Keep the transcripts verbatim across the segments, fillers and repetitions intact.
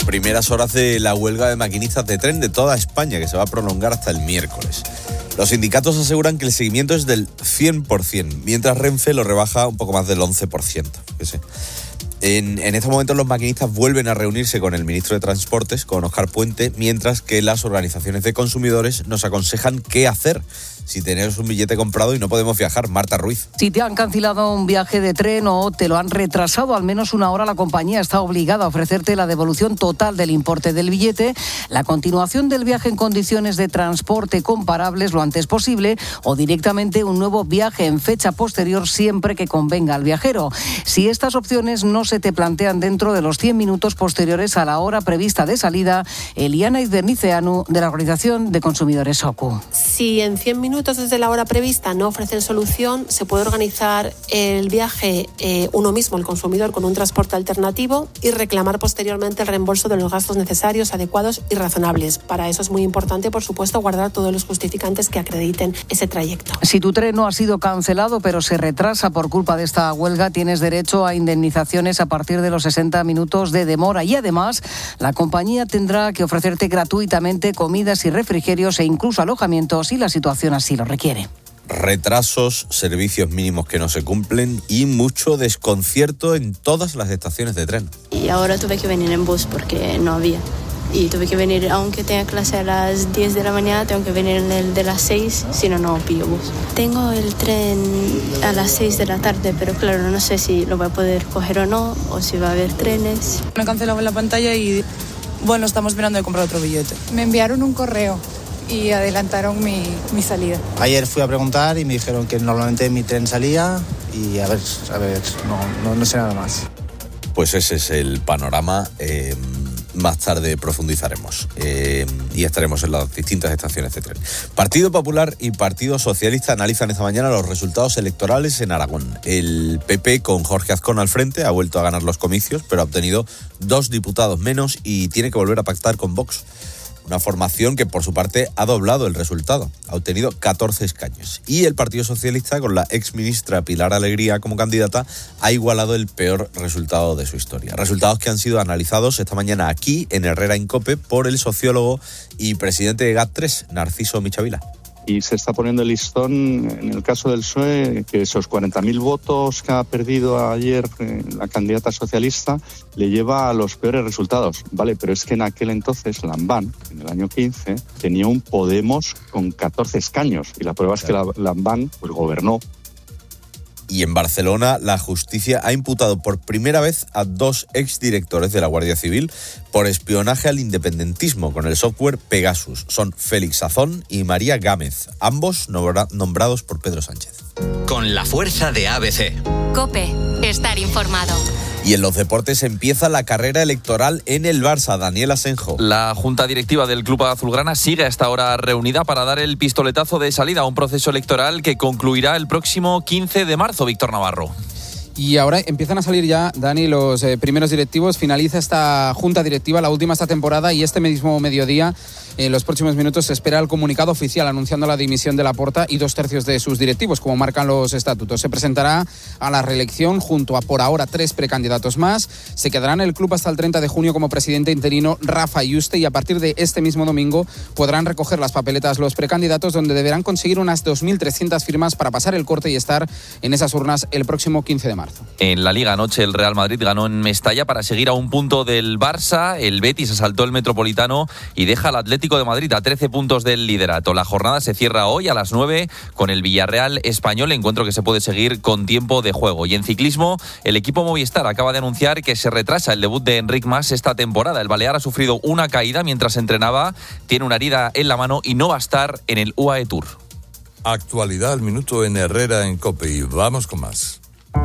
primeras horas de la huelga de maquinistas de tren de toda España, que se va a prolongar hasta el miércoles. Los sindicatos aseguran que el seguimiento es del cien por ciento, mientras Renfe lo rebaja un poco más del once por ciento. Que sé. En, en estos momentos los maquinistas vuelven a reunirse con el ministro de Transportes, con Óscar Puente, mientras que las organizaciones de consumidores nos aconsejan qué hacer si tenemos un billete comprado y no podemos viajar. Marta Ruiz. Si te han cancelado un viaje de tren o te lo han retrasado al menos una hora, la compañía está obligada a ofrecerte la devolución total del importe del billete, la continuación del viaje en condiciones de transporte comparables lo antes posible o directamente un nuevo viaje en fecha posterior siempre que convenga al viajero. Si estas opciones no se te plantean dentro de los cien minutos posteriores a la hora prevista de salida, Eliana Izberniceanu, de la Organización de Consumidores OCU. Si en cien minutos desde la hora prevista no ofrecen solución, se puede organizar el viaje eh, uno mismo, el consumidor, con un transporte alternativo y reclamar posteriormente el reembolso de los gastos necesarios, adecuados y razonables. Para eso es muy importante, por supuesto, guardar todos los justificantes que acrediten ese trayecto. Si tu tren no ha sido cancelado pero se retrasa por culpa de esta huelga, tienes derecho a indemnizaciones a partir de los sesenta minutos de demora y además la compañía tendrá que ofrecerte gratuitamente comidas y refrigerios e incluso alojamientos si la situación así lo requiere. Retrasos, servicios mínimos que no se cumplen y mucho desconcierto en todas las estaciones de tren. Y ahora tuve que venir en bus porque no había. Y tuve que venir, aunque tenga clase a las diez de la mañana, tengo que venir en el de las seis, si no, no pillo bus. Tengo el tren a las seis de la tarde, pero claro, no sé si lo voy a poder coger o no, o si va a haber trenes. Me cancelaban la pantalla y, bueno, estamos mirando de comprar otro billete. Me enviaron un correo y adelantaron mi, mi salida. Ayer fui a preguntar y me dijeron que normalmente mi tren salía y a ver, a ver, no, no, no sé nada más. Pues ese es el panorama. Eh, más tarde profundizaremos eh, y estaremos en las distintas estaciones de tren. Partido Popular y Partido Socialista analizan esta mañana los resultados electorales en Aragón. El P P, con Jorge Azcón al frente, ha vuelto a ganar los comicios, pero ha obtenido dos diputados menos y tiene que volver a pactar con Vox. Una formación que, por su parte, ha doblado el resultado. Ha obtenido catorce escaños. Y el Partido Socialista, con la exministra Pilar Alegría como candidata, ha igualado el peor resultado de su historia. Resultados que han sido analizados esta mañana aquí, en Herrera en COPE, por el sociólogo y presidente de G A T tres, Narciso Michavila. Y se está poniendo el listón, en el caso del P S O E, que esos cuarenta mil votos que ha perdido ayer la candidata socialista le lleva a los peores resultados, ¿vale? Pero es que en aquel entonces, Lambán, en el año quince, tenía un Podemos con catorce escaños. Y la prueba es que la, Lambán pues, gobernó. Y en Barcelona, la justicia ha imputado por primera vez a dos exdirectores de la Guardia Civil por espionaje al independentismo con el software Pegasus. Son Félix Sazón y María Gámez, ambos nombra- nombrados por Pedro Sánchez. Con la fuerza de A B C. COPE, estar informado. Y en los deportes empieza la carrera electoral en el Barça. Daniel Asenjo. La junta directiva del club azulgrana sigue a esta hora reunida para dar el pistoletazo de salida a un proceso electoral que concluirá el próximo quince de marzo. Víctor Navarro. Y ahora empiezan a salir ya, Dani, los eh, primeros directivos. Finaliza esta junta directiva, la última esta temporada, y este mismo mediodía, en los próximos minutos, se espera el comunicado oficial anunciando la dimisión de Laporta y dos tercios de sus directivos, como marcan los estatutos. Se presentará a la reelección junto a, por ahora, tres precandidatos más. Se quedará en el club hasta el treinta de junio como presidente interino Rafa Yuste, y a partir de este mismo domingo podrán recoger las papeletas los precandidatos, donde deberán conseguir unas dos mil trescientas firmas para pasar el corte y estar en esas urnas el próximo quince de marzo. En la Liga anoche el Real Madrid ganó en Mestalla para seguir a un punto del Barça. El Betis asaltó el Metropolitano y deja al Atlético de Madrid a trece puntos del liderato. La jornada se cierra hoy a las nueve con el Villarreal Español, encuentro que se puede seguir con tiempo de juego. Y en ciclismo, el equipo Movistar acaba de anunciar que se retrasa el debut de Enric Mas esta temporada. El balear ha sufrido una caída mientras entrenaba, tiene una herida en la mano y no va a estar en el U A E Tour. Actualidad al minuto en Herrera en COPE y vamos con más.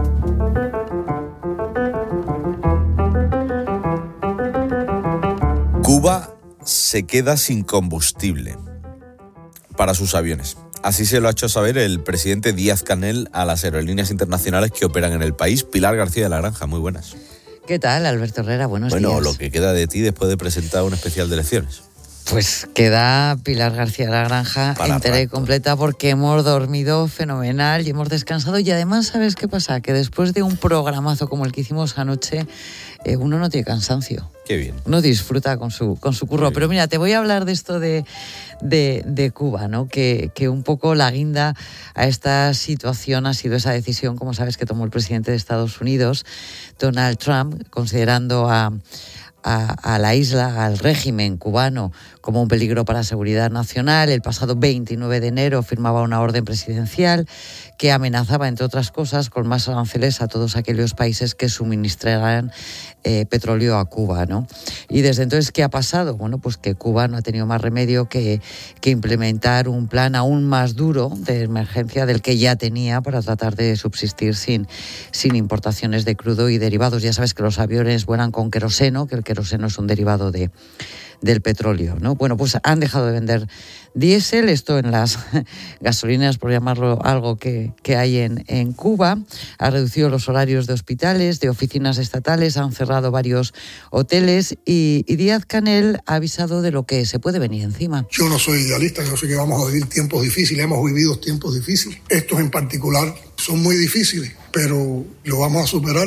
Cuba se queda sin combustible para sus aviones. Así se lo ha hecho saber el presidente Díaz-Canel a las aerolíneas internacionales que operan en el país. Pilar García de la Granja, muy buenas. ¿Qué tal, Alberto Herrera? Buenos bueno, días. Bueno, lo que queda de ti después de presentar un especial de elecciones. Pues queda Pilar García de la Granja Para entera rato. y completa, porque hemos dormido fenomenal y hemos descansado. Y además, ¿sabes qué pasa? Que después de un programazo como el que hicimos anoche, eh, uno no tiene cansancio. Qué bien. Uno disfruta con su, con su curro. Pero mira, te voy a hablar de esto de, de, de Cuba, ¿no? Que, que un poco la guinda a esta situación ha sido esa decisión, como sabes, que tomó el presidente de Estados Unidos, Donald Trump, considerando a... A, a la isla, al régimen cubano, como un peligro para la seguridad nacional. El pasado veintinueve de enero firmaba una orden presidencial que amenazaba, entre otras cosas, con más aranceles a todos aquellos países que suministraran eh, petróleo a Cuba, ¿no? Y desde entonces, ¿qué ha pasado? Bueno, pues que Cuba no ha tenido más remedio que, que implementar un plan aún más duro de emergencia del que ya tenía para tratar de subsistir sin, sin importaciones de crudo y derivados. Ya sabes que los aviones vuelan con queroseno, que el queroseno es un derivado de, del petróleo, ¿no? Bueno, pues han dejado de vender diésel, esto en las gasolineras, por llamarlo algo que, que hay en, en Cuba. Ha reducido los horarios de hospitales, de oficinas estatales, han cerrado varios hoteles y, y Díaz-Canel ha avisado de lo que se puede venir encima. Yo no soy idealista, yo sé que vamos a vivir tiempos difíciles, hemos vivido tiempos difíciles. Estos en particular son muy difíciles, pero lo vamos a superar.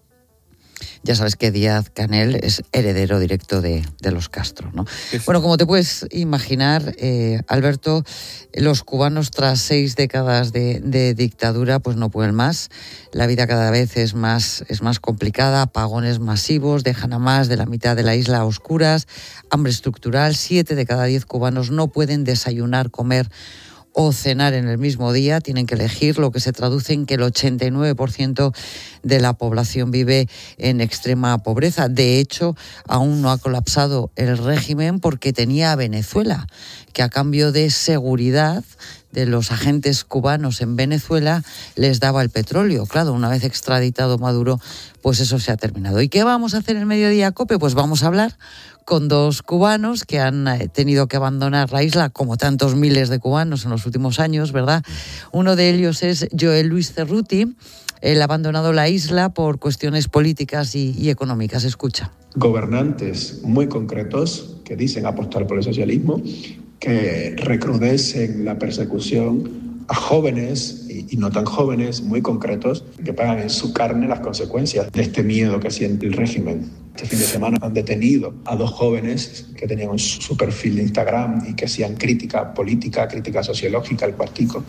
Ya sabes que Díaz-Canel es heredero directo de, de los Castro, ¿no? Bueno, como te puedes imaginar, eh, Alberto, los cubanos tras seis décadas de, de dictadura pues no pueden más. La vida cada vez es más, es más complicada, apagones masivos, dejan a más de la mitad de la isla a oscuras, hambre estructural, siete de cada diez cubanos no pueden desayunar, comer o cenar en el mismo día, tienen que elegir, lo que se traduce en que el ochenta y nueve por ciento de la población vive en extrema pobreza. De hecho, aún no ha colapsado el régimen porque tenía a Venezuela, que a cambio de seguridad de los agentes cubanos en Venezuela les daba el petróleo. Claro, una vez extraditado Maduro, pues eso se ha terminado. ¿Y qué vamos a hacer en Mediodía Cope? Pues vamos a hablar con dos cubanos que han tenido que abandonar la isla, como tantos miles de cubanos en los últimos años, ¿verdad? Uno de ellos es Joel Luis Cerruti. Él ha abandonado la isla por cuestiones políticas y, y económicas. Escucha. Gobernantes muy concretos que dicen apostar por el socialismo, que recrudecen la persecución a jóvenes y, y no tan jóvenes, muy concretos, que pagan en su carne las consecuencias de este miedo que siente el régimen. Este fin de semana han detenido a dos jóvenes que tenían un, su perfil de Instagram y que hacían crítica política, crítica sociológica al Cuartico.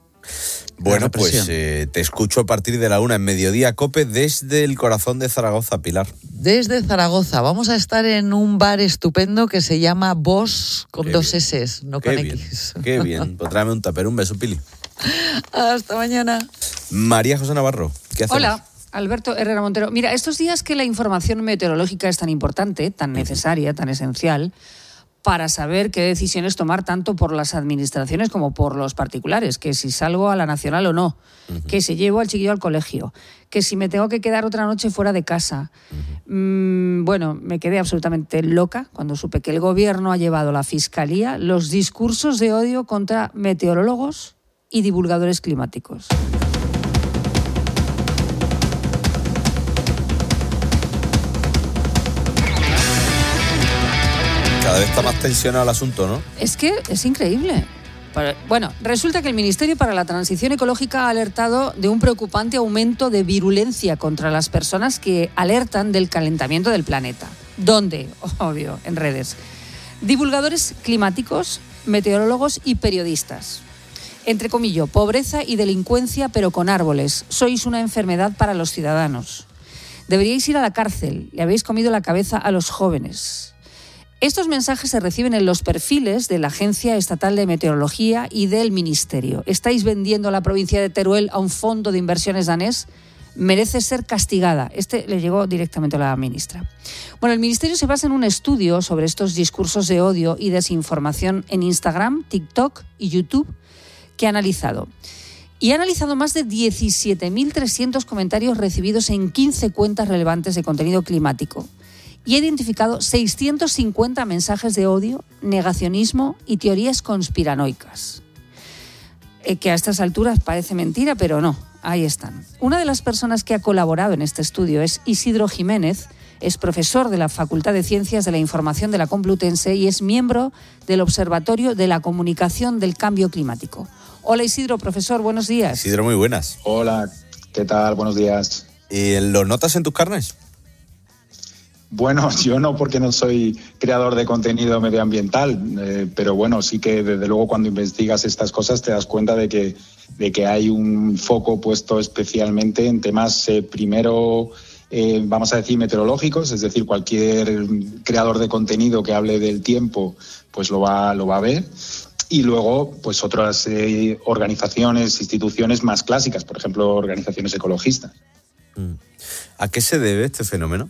Bueno, pues eh, te escucho a partir de la una en Mediodía Cope desde el corazón de Zaragoza, Pilar. Desde Zaragoza. Vamos a estar en un bar estupendo que se llama Bosch con qué dos bien, S, no qué con bien, X. Qué bien. Pues tráeme un tupper. Un beso, Pili. Hasta mañana. María José Navarro, ¿qué hacemos? Hola. Alberto Herrera Montero. Mira, estos días que la información meteorológica es tan importante, tan necesaria, tan esencial, para saber qué decisiones tomar tanto por las administraciones como por los particulares, que si salgo a la nacional o no, uh-huh. que si llevo al chiquillo al colegio, que si me tengo que quedar otra noche fuera de casa. Uh-huh. Mm, bueno, me quedé absolutamente loca cuando supe que el gobierno ha llevado a la Fiscalía los discursos de odio contra meteorólogos y divulgadores climáticos. Cada vez está más tensionado el asunto, ¿no? Es que es increíble. Bueno, resulta que el Ministerio para la Transición Ecológica ha alertado de un preocupante aumento de virulencia contra las personas que alertan del calentamiento del planeta. ¿Dónde? Obvio, en redes. Divulgadores climáticos, meteorólogos y periodistas. Entre comillas, pobreza y delincuencia, pero con árboles. Sois una enfermedad para los ciudadanos. Deberíais ir a la cárcel. Le habéis comido la cabeza a los jóvenes. Estos mensajes se reciben en los perfiles de la Agencia Estatal de Meteorología y del Ministerio. ¿Estáis vendiendo la provincia de Teruel a un fondo de inversiones danés? Merece ser castigada. Este le llegó directamente a la ministra. Bueno, el Ministerio se basa en un estudio sobre estos discursos de odio y desinformación en Instagram, TikTok y YouTube que ha analizado. Y ha analizado más de diecisiete mil trescientos comentarios recibidos en quince cuentas relevantes de contenido climático. Y ha identificado seiscientos cincuenta mensajes de odio, negacionismo y teorías conspiranoicas. Eh, que a estas alturas parece mentira, pero no, ahí están. Una de las personas que ha colaborado en este estudio es Isidro Jiménez, es profesor de la Facultad de Ciencias de la Información de la Complutense y es miembro del Observatorio de la Comunicación del Cambio Climático. Hola Isidro, profesor, buenos días. Isidro, muy buenas. Hola, ¿qué tal? Buenos días. ¿Y lo notas en tus carnes? Bueno, yo no, porque no soy creador de contenido medioambiental, eh, pero bueno, sí que desde luego cuando investigas estas cosas te das cuenta de que, de que hay un foco puesto especialmente en temas, eh, primero, eh, vamos a decir, meteorológicos, es decir, cualquier creador de contenido que hable del tiempo, pues lo va, lo va a ver. Y luego, pues otras eh, organizaciones, instituciones más clásicas, por ejemplo, organizaciones ecologistas. ¿A qué se debe este fenómeno?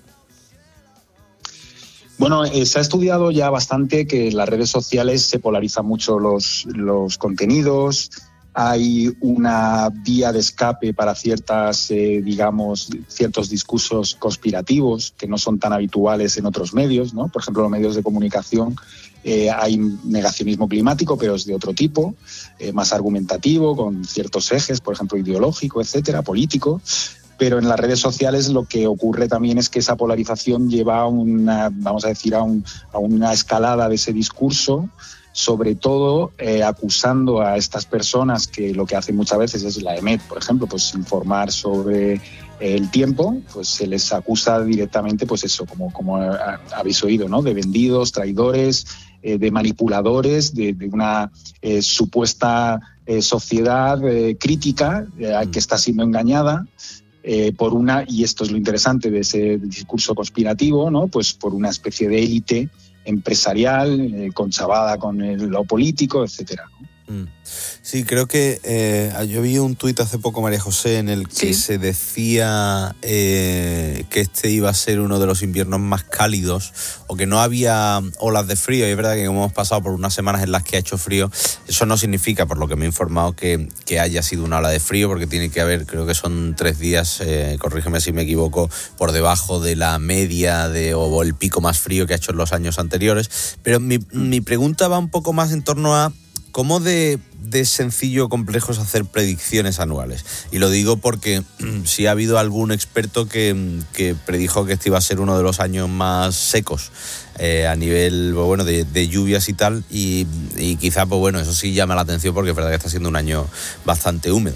Bueno, eh, se ha estudiado ya bastante que en las redes sociales se polarizan mucho los, los contenidos, hay una vía de escape para ciertas, eh, digamos, ciertos discursos conspirativos que no son tan habituales en otros medios, ¿no? Por ejemplo, en los medios de comunicación eh, hay negacionismo climático, pero es de otro tipo, eh, más argumentativo, con ciertos ejes, por ejemplo, ideológico, etcétera, político. Pero en las redes sociales lo que ocurre también es que esa polarización lleva a una, vamos a decir, a, un, a una escalada de ese discurso, sobre todo eh, acusando a estas personas que lo que hacen muchas veces es la E M E T, por ejemplo, pues informar sobre el tiempo, pues se les acusa directamente, pues eso, como, como habéis oído, ¿no? De vendidos, traidores, eh, de manipuladores, de, de una eh, supuesta eh, sociedad eh, crítica eh, que está siendo engañada. Eh, por una, y esto es lo interesante de ese discurso conspirativo, ¿no? Pues por una especie de élite empresarial, eh, conchavada con el, lo político, etcétera, ¿no? Sí, creo que eh, yo vi un tuit hace poco, María José, en el que sí. se decía eh, que este iba a ser uno de los inviernos más cálidos o que no había olas de frío. Y es verdad que como hemos pasado por unas semanas en las que ha hecho frío, eso no significa, por lo que me he informado, que, que haya sido una ola de frío, porque tiene que haber, creo que son tres días, eh, corrígeme si me equivoco, por debajo de la media de, o el pico más frío que ha hecho en los años anteriores. Pero mi, mi pregunta va un poco más en torno a ¿cómo de, de sencillo o complejo es hacer predicciones anuales? Y lo digo porque si ha habido algún experto que, que predijo que este iba a ser uno de los años más secos eh, a nivel bueno de, de lluvias y tal, y, y quizá pues bueno, eso sí llama la atención porque es verdad que está siendo un año bastante húmedo.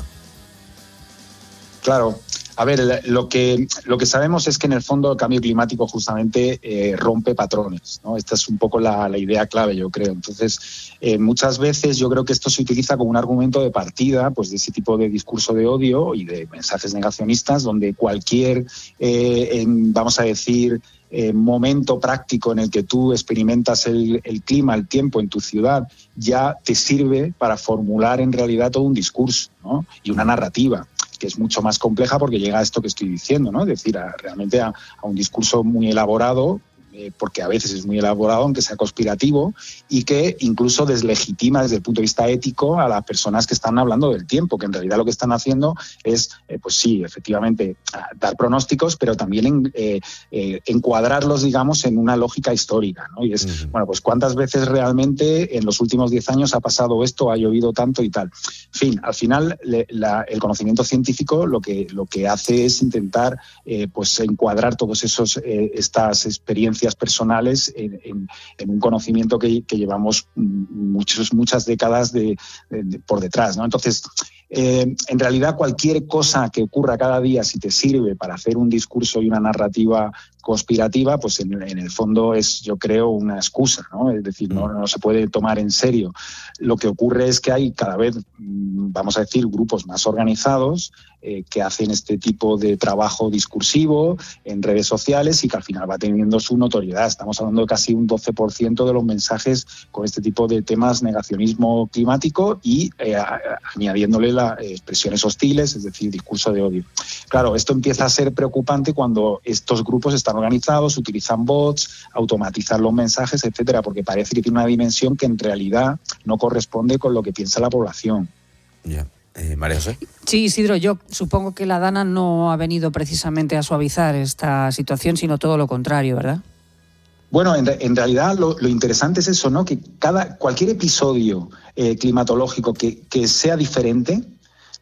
Claro. A ver, lo que, lo que sabemos es que en el fondo el cambio climático justamente eh, rompe patrones, ¿no? Esta es un poco la, la idea clave, yo creo. Entonces, eh, muchas veces yo creo que esto se utiliza como un argumento de partida, pues de ese tipo de discurso de odio y de mensajes negacionistas, donde cualquier, eh, en, vamos a decir, eh, momento práctico en el que tú experimentas el, el clima, el tiempo en tu ciudad, ya te sirve para formular en realidad todo un discurso, ¿no? Y una narrativa, que es mucho más compleja porque llega a esto que estoy diciendo, ¿no? Es decir, a, realmente a, a un discurso muy elaborado, eh, porque a veces es muy elaborado, aunque sea conspirativo, y que incluso deslegitima desde el punto de vista ético a las personas que están hablando del tiempo, que en realidad lo que están haciendo es, eh, pues sí, efectivamente, dar pronósticos, pero también en, eh, eh, encuadrarlos, digamos, en una lógica histórica, ¿no? Y es, uh-huh. bueno, pues cuántas veces realmente en los últimos diez años ha pasado esto, ha llovido tanto y tal. En fin, al final le, la, el conocimiento científico lo que, lo que hace es intentar eh, pues encuadrar todas eh, estas experiencias personales en, en, en un conocimiento que, que llevamos muchos, muchas décadas de, de, de, por detrás, ¿no? Entonces, eh, en realidad cualquier cosa que ocurra cada día, si te sirve para hacer un discurso y una narrativa conspirativa, pues en, en el fondo es, yo creo, una excusa, ¿no? Es decir, no, no se puede tomar en serio. Lo que ocurre es que hay cada vez, vamos a decir, grupos más organizados eh, que hacen este tipo de trabajo discursivo en redes sociales y que al final va teniendo su notoriedad. Estamos hablando de casi un doce por ciento de los mensajes con este tipo de temas, negacionismo climático y eh, a, a, añadiéndole las eh, expresiones hostiles, es decir, discurso de odio. Claro, esto empieza a ser preocupante cuando estos grupos están organizados, utilizan bots, automatizan los mensajes, etcétera, porque parece que tiene una dimensión que en realidad no corresponde con lo que piensa la población. Ya. Eh, María José. Sí, Isidro, yo supongo que la DANA no ha venido precisamente a suavizar esta situación, sino todo lo contrario, ¿verdad? Bueno, en, en realidad lo, lo interesante es eso, ¿no? Que cada cualquier episodio eh, climatológico que, que sea diferente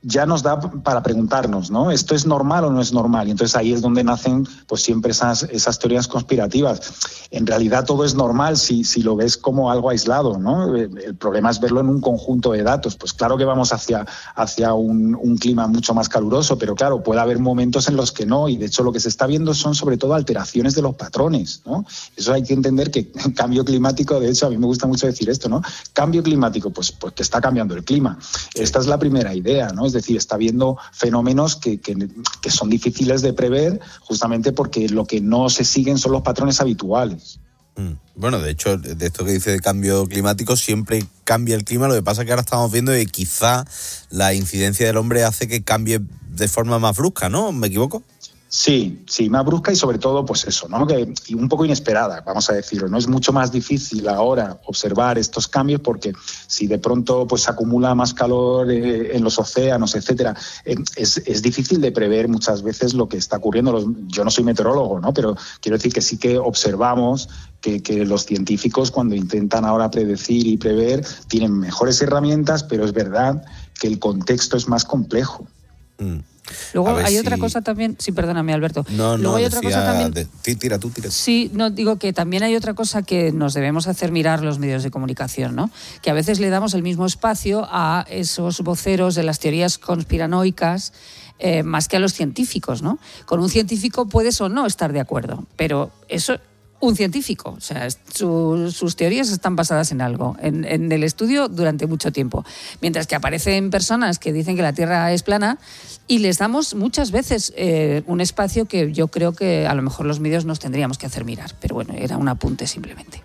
ya nos da para preguntarnos, ¿no? ¿Esto es normal o no es normal? Y entonces ahí es donde nacen pues siempre esas, esas teorías conspirativas. En realidad todo es normal si, si lo ves como algo aislado, ¿no? El problema es verlo en un conjunto de datos. Pues claro que vamos hacia, hacia un, un clima mucho más caluroso, pero claro, puede haber momentos en los que no, y de hecho lo que se está viendo son sobre todo alteraciones de los patrones, ¿no? Eso hay que entender que cambio climático, de hecho a mí me gusta mucho decir esto, ¿no? Cambio climático, pues, pues que está cambiando el clima. Esta es la primera idea, ¿no? Es decir, está habiendo fenómenos que, que, que son difíciles de prever justamente porque lo que no se siguen son los patrones habituales. Bueno, de hecho, de esto que dice de cambio climático, siempre cambia el clima. Lo que pasa es que ahora estamos viendo que quizá la incidencia del hombre hace que cambie de forma más brusca, ¿no? ¿Me equivoco? Sí, sí, más brusca y sobre todo, pues eso, ¿no? Que, y un poco inesperada, vamos a decirlo, ¿no? Es mucho más difícil ahora observar estos cambios porque si de pronto pues se acumula más calor eh, en los océanos, etcétera, eh, es, es difícil de prever muchas veces lo que está ocurriendo. Los, yo no soy meteorólogo, ¿no? Pero quiero decir que sí que observamos que, que los científicos cuando intentan ahora predecir y prever tienen mejores herramientas, pero es verdad que el contexto es más complejo. Mm. Luego hay si... otra cosa también, sí, perdóname Alberto. No, Luego no, hay otra decía cosa también. De... Sí, tira tú, tira tú. Sí, no, digo que también hay otra cosa que nos debemos hacer mirar los medios de comunicación, ¿no? Que a veces le damos el mismo espacio a esos voceros de las teorías conspiranoicas eh, más que a los científicos, ¿no? Con un científico puedes o no estar de acuerdo, pero eso... Un científico, o sea, su, sus teorías están basadas en algo, en, en el estudio durante mucho tiempo. Mientras que aparecen personas que dicen que la Tierra es plana y les damos muchas veces eh, un espacio que yo creo que a lo mejor los medios nos tendríamos que hacer mirar. Pero bueno, era un apunte simplemente.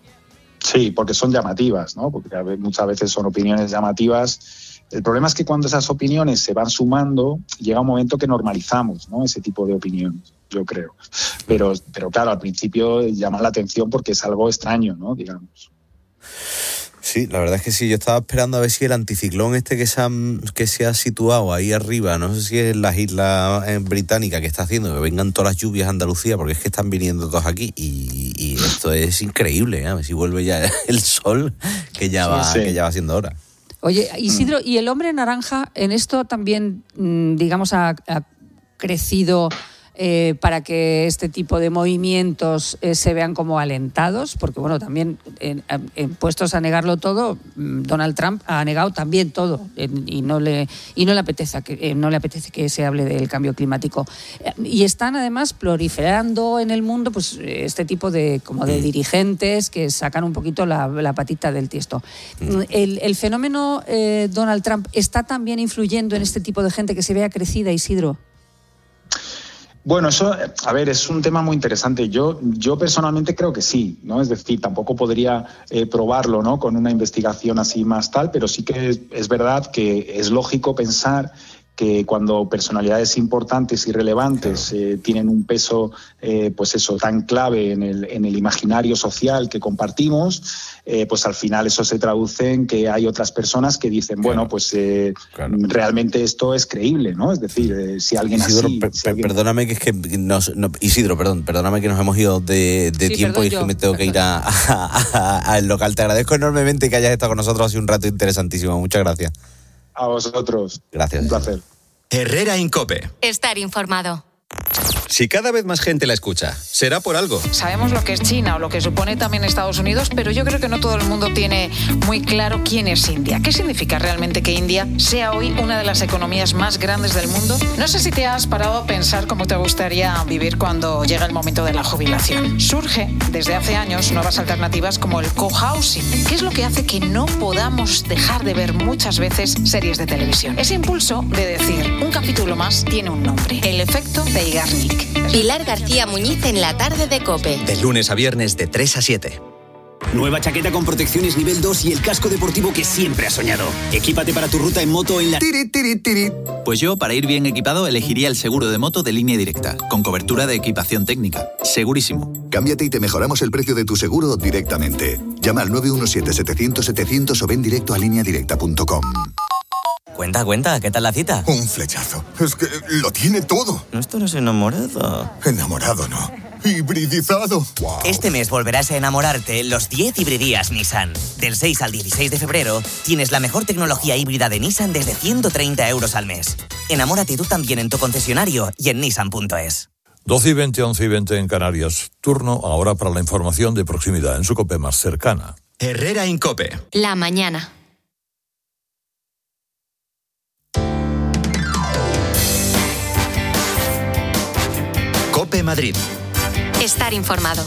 Sí, porque son llamativas, ¿no? Porque muchas veces son opiniones llamativas. El problema es que cuando esas opiniones se van sumando, llega un momento que normalizamos, ¿no? Ese tipo de opiniones, yo creo. Pero, pero claro, al principio llama la atención porque es algo extraño, ¿no? Digamos. Sí, la verdad es que sí. Yo estaba esperando a ver si el anticiclón este que se ha, que se ha situado ahí arriba, no sé si es en las islas británicas que está haciendo, que vengan todas las lluvias a Andalucía, porque es que están viniendo todos aquí y, y esto es increíble, ¿eh? A ver si vuelve ya el sol, que ya va, sí, sí. que ya va siendo hora. Oye, Isidro, ¿y el hombre naranja en esto también, digamos, ha, ha crecido eh, para que este tipo de movimientos eh, se vean como alentados? Porque, bueno, también, en, en, puestos a negarlo todo, Donald Trump ha negado también todo en, y no le y no le apetece que eh, no le apetece que se hable del cambio climático. Y están, además, proliferando en el mundo pues este tipo de como de dirigentes que sacan un poquito la, la patita del tiesto. El, el fenómeno eh, Donald Trump está también influyendo en este tipo de gente que se vea crecida, Isidro. Bueno, eso, a ver, es un tema muy interesante. Yo, yo personalmente creo que sí, ¿no? Es decir, tampoco podría eh, probarlo, ¿no? Con una investigación así más tal, pero sí que es, es verdad que es lógico pensar que cuando personalidades importantes y relevantes eh, tienen un peso, eh, pues eso, tan clave en el, en el imaginario social que compartimos, eh, pues al final eso se traduce en que hay otras personas que dicen, claro, bueno, pues eh, claro. realmente esto es creíble, ¿no? Es decir, eh, si alguien Isidro, así... Per, si alguien... Perdóname que es que nos, no, Isidro, perdón, perdóname que nos hemos ido de, de sí, tiempo y es que me tengo perdón. que ir a, a, a, al local. Te agradezco enormemente que hayas estado con nosotros, ha sido un rato interesantísimo. Muchas gracias. A vosotros. Gracias. Un placer. Herrera Incope. Estar informado. Si cada vez más gente la escucha, será por algo. Sabemos lo que es China o lo que supone también Estados Unidos, pero yo creo que no todo el mundo tiene muy claro quién es India. ¿Qué significa realmente que India sea hoy una de las economías más grandes del mundo? No sé si te has parado a pensar cómo te gustaría vivir cuando llega el momento de la jubilación. Surge desde hace años nuevas alternativas como el cohousing, que es lo que hace que no podamos dejar de ver muchas veces series de televisión. Ese impulso de decir, un capítulo más tiene un nombre, el efecto Zeigarnik. Pilar García Muñiz en la tarde de COPE. De lunes a viernes de tres a siete. Nueva chaqueta con protecciones nivel dos y el casco deportivo que siempre has soñado. Equípate para tu ruta en moto en la... Tiri, tiri, tiri. Pues yo, para ir bien equipado, elegiría el seguro de moto de Línea Directa, con cobertura de equipación técnica. Segurísimo. Cámbiate y te mejoramos el precio de tu seguro directamente. Llama al nueve uno siete, setecientos, setecientos o ven directo a línea directa punto com. Cuenta, cuenta, ¿qué tal la cita? Un flechazo. Es que lo tiene todo. No estarás enamorado. Enamorado no. hibridizado. Wow. Este mes volverás a enamorarte los diez hibridías Nissan. Del seis al dieciséis de febrero tienes la mejor tecnología híbrida de Nissan desde ciento treinta euros al mes. Enamórate tú también en tu concesionario y en nissan punto es. doce y veinte, once y veinte en Canarias. Turno ahora para la información de proximidad en su COPE más cercana. Herrera en COPE. La mañana. COPE Madrid. Estar informado.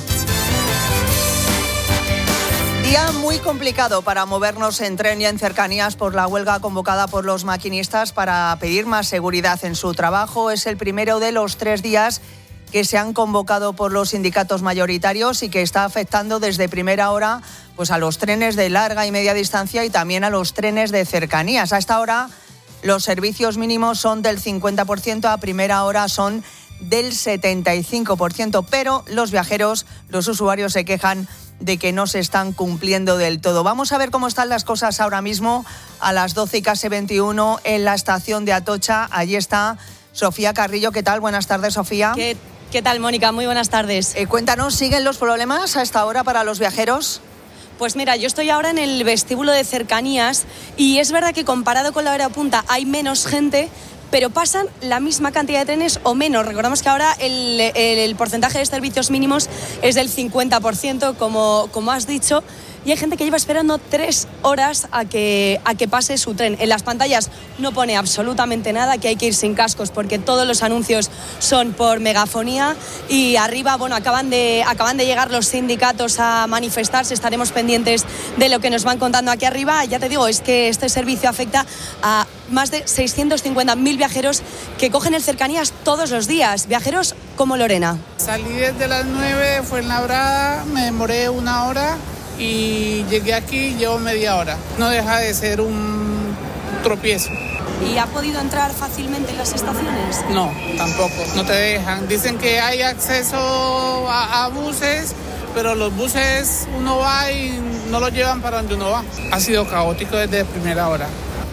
Día muy complicado para movernos en tren y en cercanías por la huelga convocada por los maquinistas para pedir más seguridad en su trabajo. Es el primero de los tres días que se han convocado por los sindicatos mayoritarios y que está afectando desde primera hora pues, a los trenes de larga y media distancia y también a los trenes de cercanías. A esta hora los servicios mínimos son del cincuenta por ciento, a primera hora son del setenta y cinco por ciento, pero los viajeros, los usuarios se quejan de que no se están cumpliendo del todo. Vamos a ver cómo están las cosas ahora mismo a las doce y casi veintiuno en la estación de Atocha. Allí está Sofía Carrillo. ¿Qué tal? Buenas tardes, Sofía. ¿Qué, qué tal, Mónica? Muy buenas tardes. Eh, cuéntanos, ¿siguen los problemas a esta hora para los viajeros? Pues mira, yo estoy ahora en el vestíbulo de cercanías y es verdad que comparado con la hora punta hay menos gente, pero pasan la misma cantidad de trenes o menos. Recordamos que ahora el, el, el porcentaje de servicios mínimos es del cincuenta por ciento, como, como has dicho, y hay gente que lleva esperando tres horas a que, a que pase su tren. En las pantallas no pone absolutamente nada, que hay que ir sin cascos porque todos los anuncios son por megafonía, y arriba, bueno, acaban de, acaban de llegar los sindicatos a manifestarse. Estaremos pendientes de lo que nos van contando aquí arriba. Ya te digo, es que este servicio afecta a más de seiscientos cincuenta mil viajeros que cogen el cercanías todos los días. Viajeros como Lorena. Salí desde las nueve, fue en Labrada, me demoré una hora y llegué aquí, llevo media hora. No deja de ser un tropiezo. ¿Y ha podido entrar fácilmente en las estaciones? No, tampoco, no te dejan. Dicen que hay acceso a, a buses, pero los buses uno va y no los llevan para donde uno va. Ha sido caótico desde primera hora.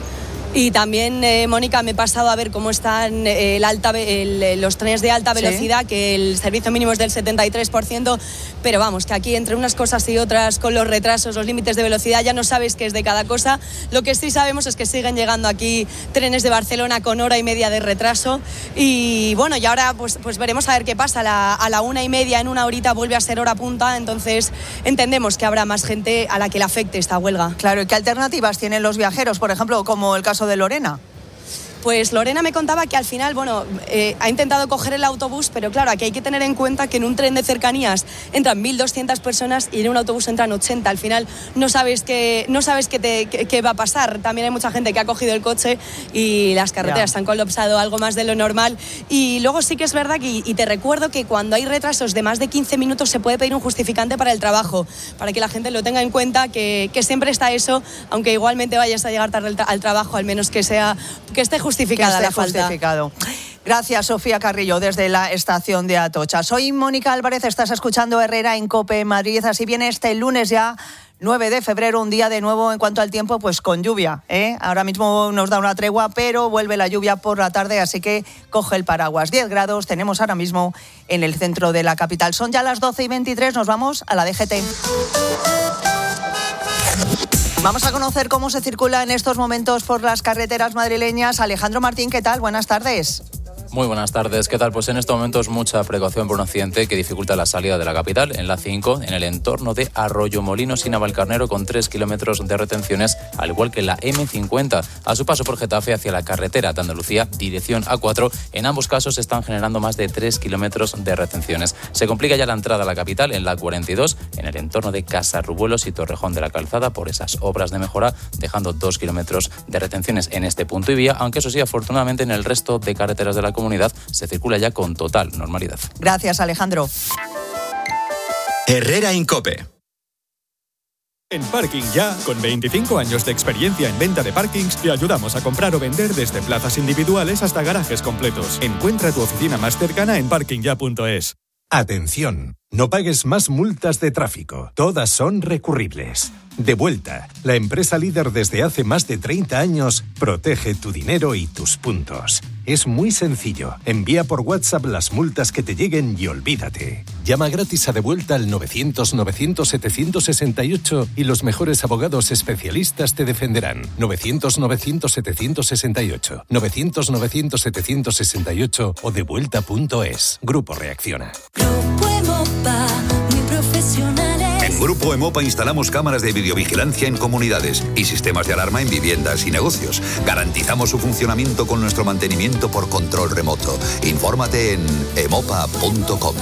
Y también, eh, Mónica, me he pasado a ver cómo están eh, el alta, el, los trenes de alta velocidad, ¿sí? Que el servicio mínimo es del setenta y tres por ciento, pero vamos, que aquí entre unas cosas y otras, con los retrasos, los límites de velocidad, ya no sabes qué es de cada cosa. Lo que sí sabemos es que siguen llegando aquí trenes de Barcelona con hora y media de retraso. Y bueno, y ahora pues, pues veremos a ver qué pasa. La, a la una y media, en una horita, vuelve a ser hora punta, entonces entendemos que habrá más gente a la que le afecte esta huelga. Claro, ¿y qué alternativas tienen los viajeros? Por ejemplo, como el caso de Lorena. Pues Lorena me contaba que al final, bueno, eh, ha intentado coger el autobús, pero claro, aquí hay que tener en cuenta que en un tren de cercanías entran mil doscientas personas y en un autobús entran ochenta. Al final no sabes qué, no sabes qué, te, qué, qué va a pasar. También hay mucha gente que ha cogido el coche y las carreteras se han colapsado algo más de lo normal. Y luego sí que es verdad que, y te recuerdo que cuando hay retrasos de más de quince minutos se puede pedir un justificante para el trabajo, para que la gente lo tenga en cuenta, que, que siempre está eso, aunque igualmente vayas a llegar tarde al, al trabajo, al menos que sea, que esté justificado. Justificada que la falta. Justificado. Gracias, Sofía Carrillo, desde la estación de Atocha. Soy Mónica Álvarez, estás escuchando Herrera en COPE Madrid. Así viene este lunes ya, nueve de febrero, un día de nuevo en cuanto al tiempo, pues con lluvia, ¿eh? Ahora mismo nos da una tregua, pero vuelve la lluvia por la tarde, así que coge el paraguas. diez grados tenemos ahora mismo en el centro de la capital. Son ya las doce y veintitrés, nos vamos a la D G T. Vamos a conocer cómo se circula en estos momentos por las carreteras madrileñas. Alejandro Martín, ¿qué tal? Buenas tardes. Muy buenas tardes, ¿qué tal? Pues en estos momentos mucha precaución por un accidente que dificulta la salida de la capital en la cinco, en el entorno de Arroyomolinos y Navalcarnero, con tres kilómetros de retenciones, al igual que la eme cincuenta. A su paso por Getafe hacia la carretera de Andalucía, dirección A cuatro, en ambos casos se están generando más de tres kilómetros de retenciones. Se complica ya la entrada a la capital en la cuarenta y dos, en el entorno de Casarrubuelos y Torrejón de la Calzada, por esas obras de mejora, dejando dos kilómetros de retenciones en este punto y vía, aunque eso sí, afortunadamente en el resto de carreteras de la comunidad se circula ya con total normalidad. Gracias, Alejandro. Herrera en COPE. En Parking Ya, con veinticinco años de experiencia en venta de parkings, te ayudamos a comprar o vender desde plazas individuales hasta garajes completos. Encuentra tu oficina más cercana en parking ya punto es. Atención. No pagues más multas de tráfico. Todas son recurribles. Devuelta, la empresa líder desde hace más de treinta años, protege tu dinero y tus puntos. Es muy sencillo. Envía por WhatsApp las multas que te lleguen y olvídate. Llama gratis a Devuelta al novecientos novecientos setecientos sesenta y ocho y los mejores abogados especialistas te defenderán. novecientos novecientos setecientos sesenta y ocho, novecientos novecientos setecientos sesenta y ocho o devuelta punto es. Grupo Reacciona. En Grupo Emopa instalamos cámaras de videovigilancia en comunidades y sistemas de alarma en viviendas y negocios. Garantizamos su funcionamiento con nuestro mantenimiento por control remoto. Infórmate en emopa punto com.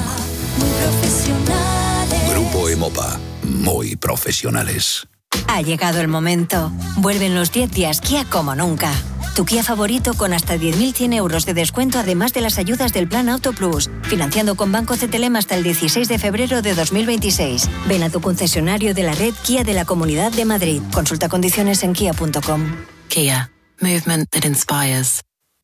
Grupo Emopa, muy profesionales. Ha llegado el momento. Vuelven los diez días Kia como nunca. Tu Kia favorito con hasta diez mil cien euros de descuento, además de las ayudas del Plan Auto Plus. Financiando con Banco C T L M hasta el dieciséis de febrero de dos mil veintiséis. Ven a tu concesionario de la red Kia de la Comunidad de Madrid. Consulta condiciones en kia punto com. Kia. Movement that inspires.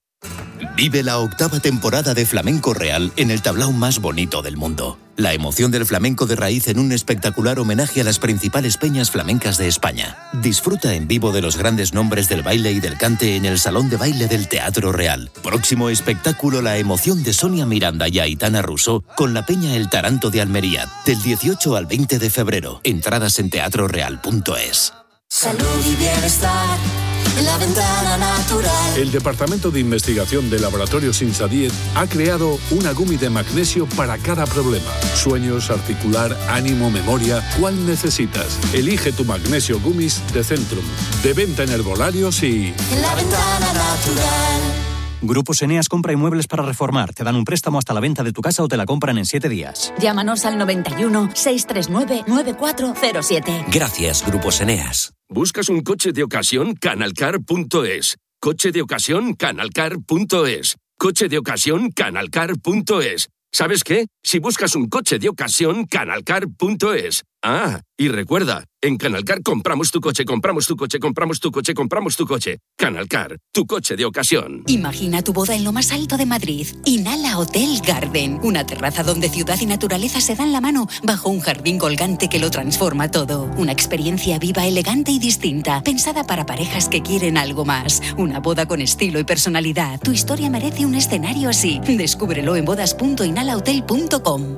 Vive la octava temporada de Flamenco Real en el tablao más bonito del mundo. La emoción del flamenco de raíz en un espectacular homenaje a las principales peñas flamencas de España. Disfruta en vivo de los grandes nombres del baile y del cante en el Salón de Baile del Teatro Real. Próximo espectáculo, la emoción de Sonia Miranda y Aitana Russo con la peña El Taranto de Almería. Del dieciocho al veinte de febrero. Entradas en teatro real punto es. Salud y bienestar en la ventana natural. El Departamento de Investigación de Laboratorios Insadiet ha creado una gumi de magnesio para cada problema. Sueños, articular, ánimo, memoria. ¿Cuál necesitas? Elige tu magnesio gummies de Centrum. De venta en herbolarios y... En la ventana natural. Grupos Eneas compra inmuebles para reformar. Te dan un préstamo hasta la venta de tu casa o te la compran en siete días. Llámanos al noventa y uno, seiscientos treinta y nueve, noventa y cuatro cero siete. Gracias, Grupos Eneas. ¿Buscas un coche de ocasión? Canalcar punto es. Coche de ocasión? Canalcar punto es. Coche de ocasión? Canalcar punto es. ¿Sabes qué? Si buscas un coche de ocasión, Canalcar punto es. Ah, y recuerda, en Canalcar compramos tu coche, compramos tu coche, compramos tu coche, compramos tu coche. Canalcar, tu coche de ocasión. Imagina tu boda en lo más alto de Madrid. Inhala Hotel Garden. Una terraza donde ciudad y naturaleza se dan la mano bajo un jardín colgante que lo transforma todo. Una experiencia viva, elegante y distinta. Pensada para parejas que quieren algo más. Una boda con estilo y personalidad. Tu historia merece un escenario así. Descúbrelo en bodas punto inhala hotel punto com.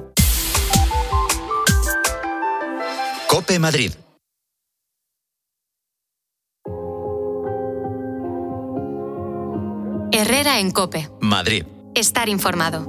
COPE Madrid. Herrera en COPE. Madrid. Estar informado.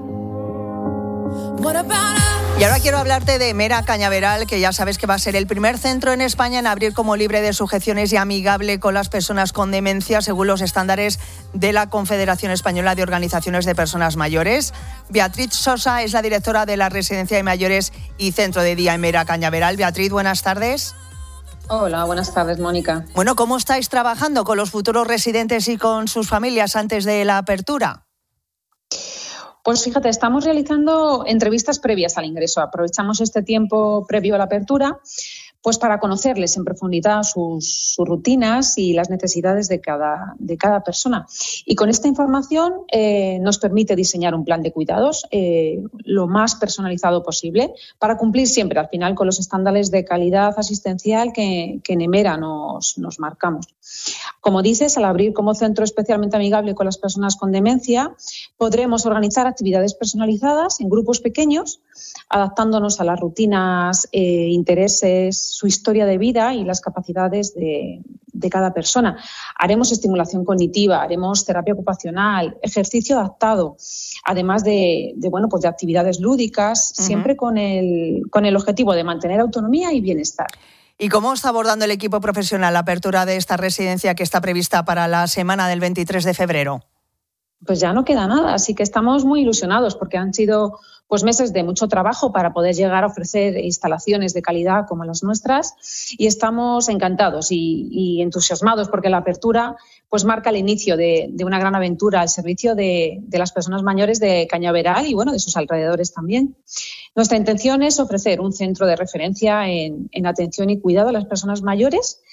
Y ahora quiero hablarte de Emera Cañaveral, que ya sabes que va a ser el primer centro en España en abrir como libre de sujeciones y amigable con las personas con demencia, según los estándares de la Confederación Española de Organizaciones de Personas Mayores. Beatriz Sosa es la directora de la Residencia de Mayores y Centro de Día Emera Cañaveral. Beatriz, buenas tardes. Hola, buenas tardes, Mónica. Bueno, ¿cómo estáis trabajando con los futuros residentes y con sus familias antes de la apertura? Pues fíjate, estamos realizando entrevistas previas al ingreso. Aprovechamos este tiempo previo a la apertura pues para conocerles en profundidad sus, sus rutinas y las necesidades de cada, de cada persona. Y con esta información eh, nos permite diseñar un plan de cuidados eh, lo más personalizado posible para cumplir siempre al final con los estándares de calidad asistencial que, que en Emera nos, nos marcamos. Como dices, al abrir como centro especialmente amigable con las personas con demencia, podremos organizar actividades personalizadas en grupos pequeños, adaptándonos a las rutinas, eh, intereses, su historia de vida y las capacidades de, de cada persona. Haremos estimulación cognitiva, haremos terapia ocupacional, ejercicio adaptado, además de, de, bueno, pues de actividades lúdicas, uh-huh. siempre con el, con el objetivo de mantener autonomía y bienestar. ¿Y cómo está abordando el equipo profesional la apertura de esta residencia que está prevista para la semana del veintitrés de febrero? Pues ya no queda nada, así que estamos muy ilusionados porque han sido pues meses de mucho trabajo para poder llegar a ofrecer instalaciones de calidad como las nuestras y estamos encantados y, y entusiasmados porque la apertura pues marca el inicio de, de una gran aventura al servicio de, de las personas mayores de Cañaveral y bueno de sus alrededores también. Nuestra intención es ofrecer un centro de referencia en, en atención y cuidado a las personas mayores,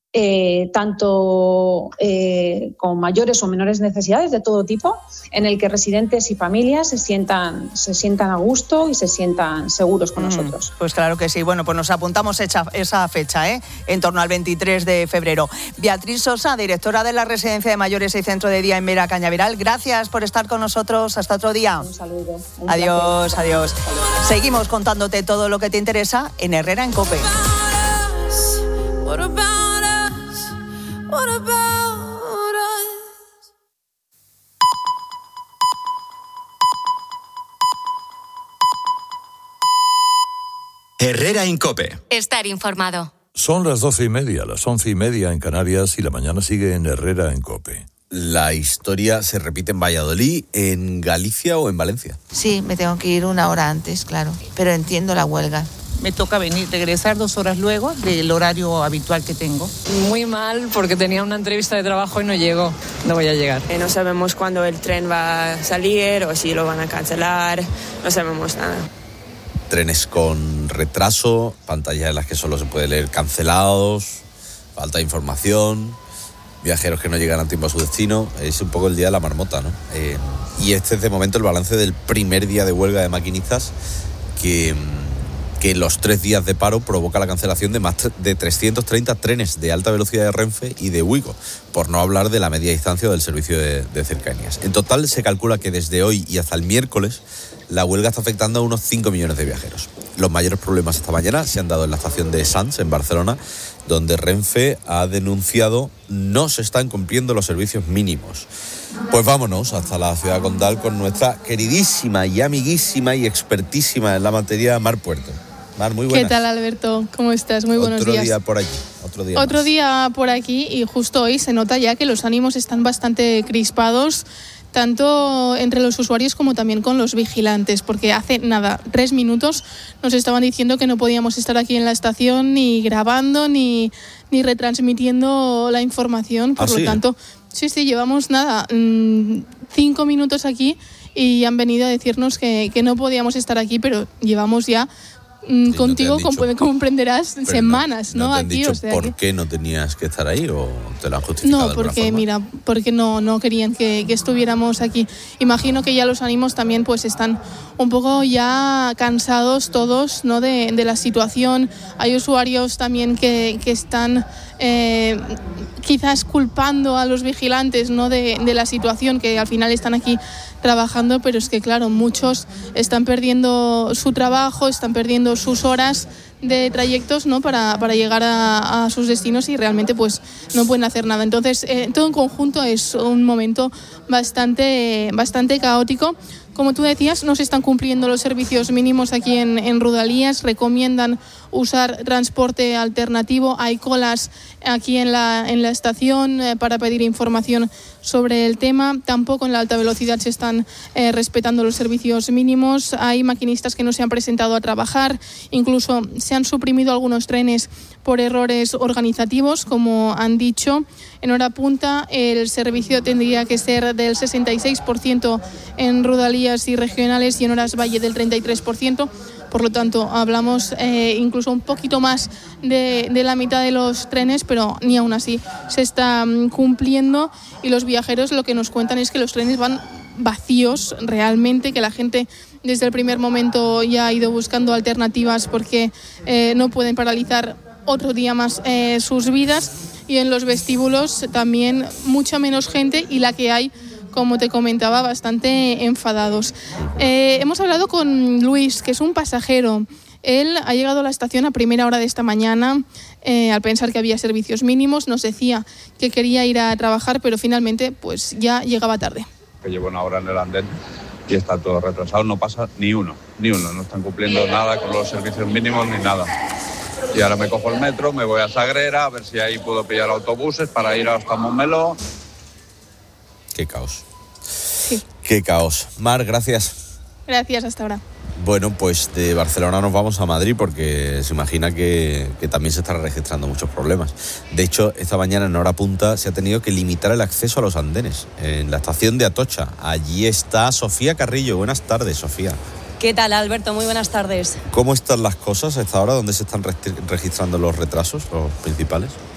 eh, tanto eh, con mayores o menores necesidades de todo tipo, en el que residentes y familias se sientan, se sientan a gusto y se sientan seguros con mm, nosotros. Pues claro que sí. Bueno, pues nos apuntamos esa, esa fecha, ¿eh? En torno al veintitrés de febrero. Beatriz Sosa, directora de la Residencia de Mayores y Centro de Día en Vera Cañaveral, gracias por estar con nosotros. Hasta otro día. Un saludo. Un adiós, placer. adiós. Seguimos contándote todo lo que te interesa en Herrera en COPE. Herrera en COPE. Estar informado. Son las doce y media, las once y media en Canarias y la mañana sigue en Herrera en COPE. La historia se repite en Valladolid, en Galicia o en Valencia. Sí, me tengo que ir una hora antes, claro, pero entiendo la huelga. Me toca venir, regresar dos horas luego del horario habitual que tengo. Muy mal, porque tenía una entrevista de trabajo y no llego. No voy a llegar. Eh, no sabemos cuándo el tren va a salir o si lo van a cancelar. No sabemos nada. Trenes con retraso, pantallas en las que solo se puede leer cancelados, falta de información, viajeros que no llegan a tiempo a su destino. Es un poco el día de la marmota, ¿no? Eh, y este es de momento el balance del primer día de huelga de maquinistas que... que en los tres días de paro provoca la cancelación de más de trescientos treinta trenes de alta velocidad de Renfe y de Ouigo, por no hablar de la media distancia del servicio de, de cercanías. En total se calcula que desde hoy y hasta el miércoles la huelga está afectando a unos cinco millones de viajeros. Los mayores problemas esta mañana se han dado en la estación de Sants, en Barcelona, donde Renfe ha denunciado no se están cumpliendo los servicios mínimos. Pues vámonos hasta la ciudad condal con nuestra queridísima y amiguísima y expertísima en la materia Mar Puerto. Mar, muy buenas. ¿Qué tal, Alberto? ¿Cómo estás? Muy buenos días. Otro días. día por allí, otro día Otro más. día por aquí y justo hoy se nota ya que los ánimos están bastante crispados, tanto entre los usuarios como también con los vigilantes, porque hace nada, tres minutos nos estaban diciendo que no podíamos estar aquí en la estación ni grabando ni, ni retransmitiendo la información, por ¿Ah, lo sí? tanto, sí, sí, llevamos nada, mmm, cinco minutos aquí y han venido a decirnos que, que no podíamos estar aquí, pero llevamos ya... Sí, contigo, no como comprenderás, semanas, ¿no? ¿No te han aquí, dicho o sea por que... qué no tenías que estar ahí o te lo han justificado? No, porque mira, porque no, no querían que, que estuviéramos aquí. Imagino que ya los ánimos también pues están un poco ya cansados todos, ¿no? De, de la situación. Hay usuarios también que, que están eh, quizás culpando a los vigilantes, ¿no? De, de la situación, que al final están aquí trabajando, pero es que claro, muchos están perdiendo su trabajo, están perdiendo sus horas de trayectos, ¿no? para, para llegar a, a sus destinos y realmente pues no pueden hacer nada. Entonces, eh, todo en conjunto es un momento bastante, bastante caótico. Como tú decías, no se están cumpliendo los servicios mínimos aquí en, en Rodalías, recomiendan usar transporte alternativo, hay colas aquí en la, en la estación eh, para pedir información sobre el tema, tampoco en la alta velocidad se están eh, respetando los servicios mínimos, hay maquinistas que no se han presentado a trabajar, incluso se han suprimido algunos trenes por errores organizativos, como han dicho. En hora punta el servicio tendría que ser del sesenta y seis por ciento en Rodalías y regionales y en horas valle del treinta y tres por ciento. Por lo tanto, hablamos eh, incluso un poquito más de, de la mitad de los trenes, pero ni aún así se está um, cumpliendo y los viajeros lo que nos cuentan es que los trenes van vacíos realmente, que la gente desde el primer momento ya ha ido buscando alternativas porque eh, no pueden paralizar otro día más eh, sus vidas, y en los vestíbulos también mucha menos gente y la que hay, como te comentaba, bastante enfadados. Eh, hemos hablado con Luis, que es un pasajero. Él ha llegado a la estación a primera hora de esta mañana, eh, al pensar que había servicios mínimos. Nos decía que quería ir a trabajar, pero finalmente pues ya llegaba tarde. Que llevo una hora en el andén y está todo retrasado, no pasa ni uno, ni uno. No están cumpliendo nada con los servicios mínimos ni nada. Y ahora me cojo el metro, me voy a Sagrera, a ver si ahí puedo pillar autobuses para ir hasta Montmeló. Qué caos. Sí. Qué caos. Mar, gracias. Gracias, hasta ahora. Bueno, pues de Barcelona nos vamos a Madrid porque se imagina que, que también se están registrando muchos problemas. De hecho, esta mañana en hora punta se ha tenido que limitar el acceso a los andenes en la estación de Atocha. Allí está Sofía Carrillo. Buenas tardes, Sofía. ¿Qué tal, Alberto? Muy buenas tardes. ¿Cómo están las cosas a esta hora? ¿Dónde se están registrando los retrasos, los principales?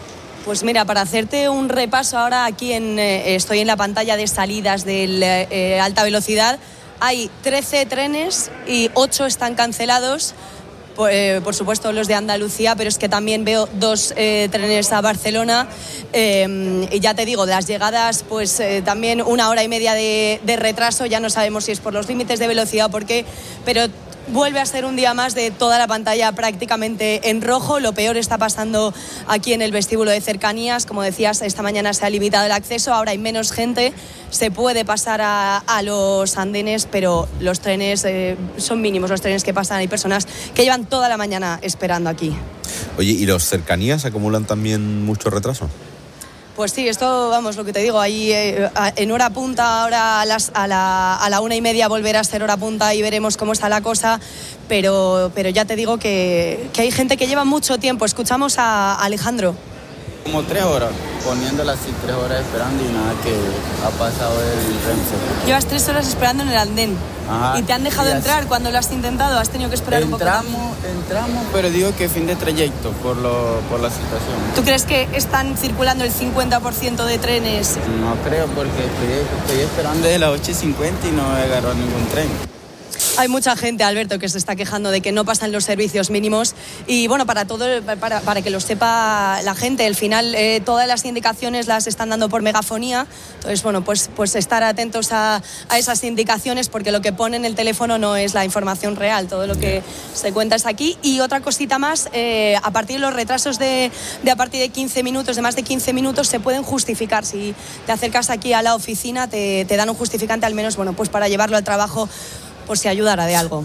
Pues mira, para hacerte un repaso ahora aquí en, eh, estoy en la pantalla de salidas de eh, alta velocidad. Hay trece trenes y ocho están cancelados. Por, eh, por supuesto los de Andalucía, pero es que también veo dos eh, trenes a Barcelona. Eh, y ya te digo, de las llegadas, pues eh, también una hora y media de, de retraso. Ya no sabemos si es por los límites de velocidad o por qué, pero vuelve a ser un día más de toda la pantalla prácticamente en rojo. Lo peor está pasando aquí en el vestíbulo de cercanías. Como decías, esta mañana se ha limitado el acceso, ahora hay menos gente, se puede pasar a, a los andenes, pero los trenes eh, son mínimos, los trenes que pasan. Hay personas que llevan toda la mañana esperando aquí. Oye, ¿y los cercanías acumulan también mucho retraso? Pues sí, esto, vamos, lo que te digo, ahí eh, en hora punta, ahora a, las, a, la, a la una y media volverá a ser hora punta y veremos cómo está la cosa, pero, pero ya te digo que, que hay gente que lleva mucho tiempo. Escuchamos a Alejandro. Como tres horas, poniéndola así, tres horas esperando y nada que ha pasado el Renfe. Llevas tres horas esperando en el andén. Ajá. ¿Y te han dejado entrar cuando lo has intentado? ¿Has tenido que esperar entramos, un poco? Entramos, pero digo que fin de trayecto por, lo, por la situación. ¿Tú crees que están circulando el cincuenta por ciento de trenes? No creo, porque estoy, estoy esperando desde las ocho y cincuenta y no he agarrado ningún tren. Hay mucha gente, Alberto, que se está quejando de que no pasan los servicios mínimos y bueno, para todo, para, para que lo sepa la gente, al final eh, todas las indicaciones las están dando por megafonía. Entonces, bueno, pues, pues estar atentos a, a esas indicaciones, porque lo que pone en el teléfono no es la información real, todo lo que se cuenta es aquí. Y otra cosita más, eh, a partir de los retrasos de, de a partir de quince minutos, de más de quince minutos, se pueden justificar. Si te acercas aquí a la oficina, te, te dan un justificante, al menos, bueno, pues para llevarlo al trabajo, por si ayudara de algo.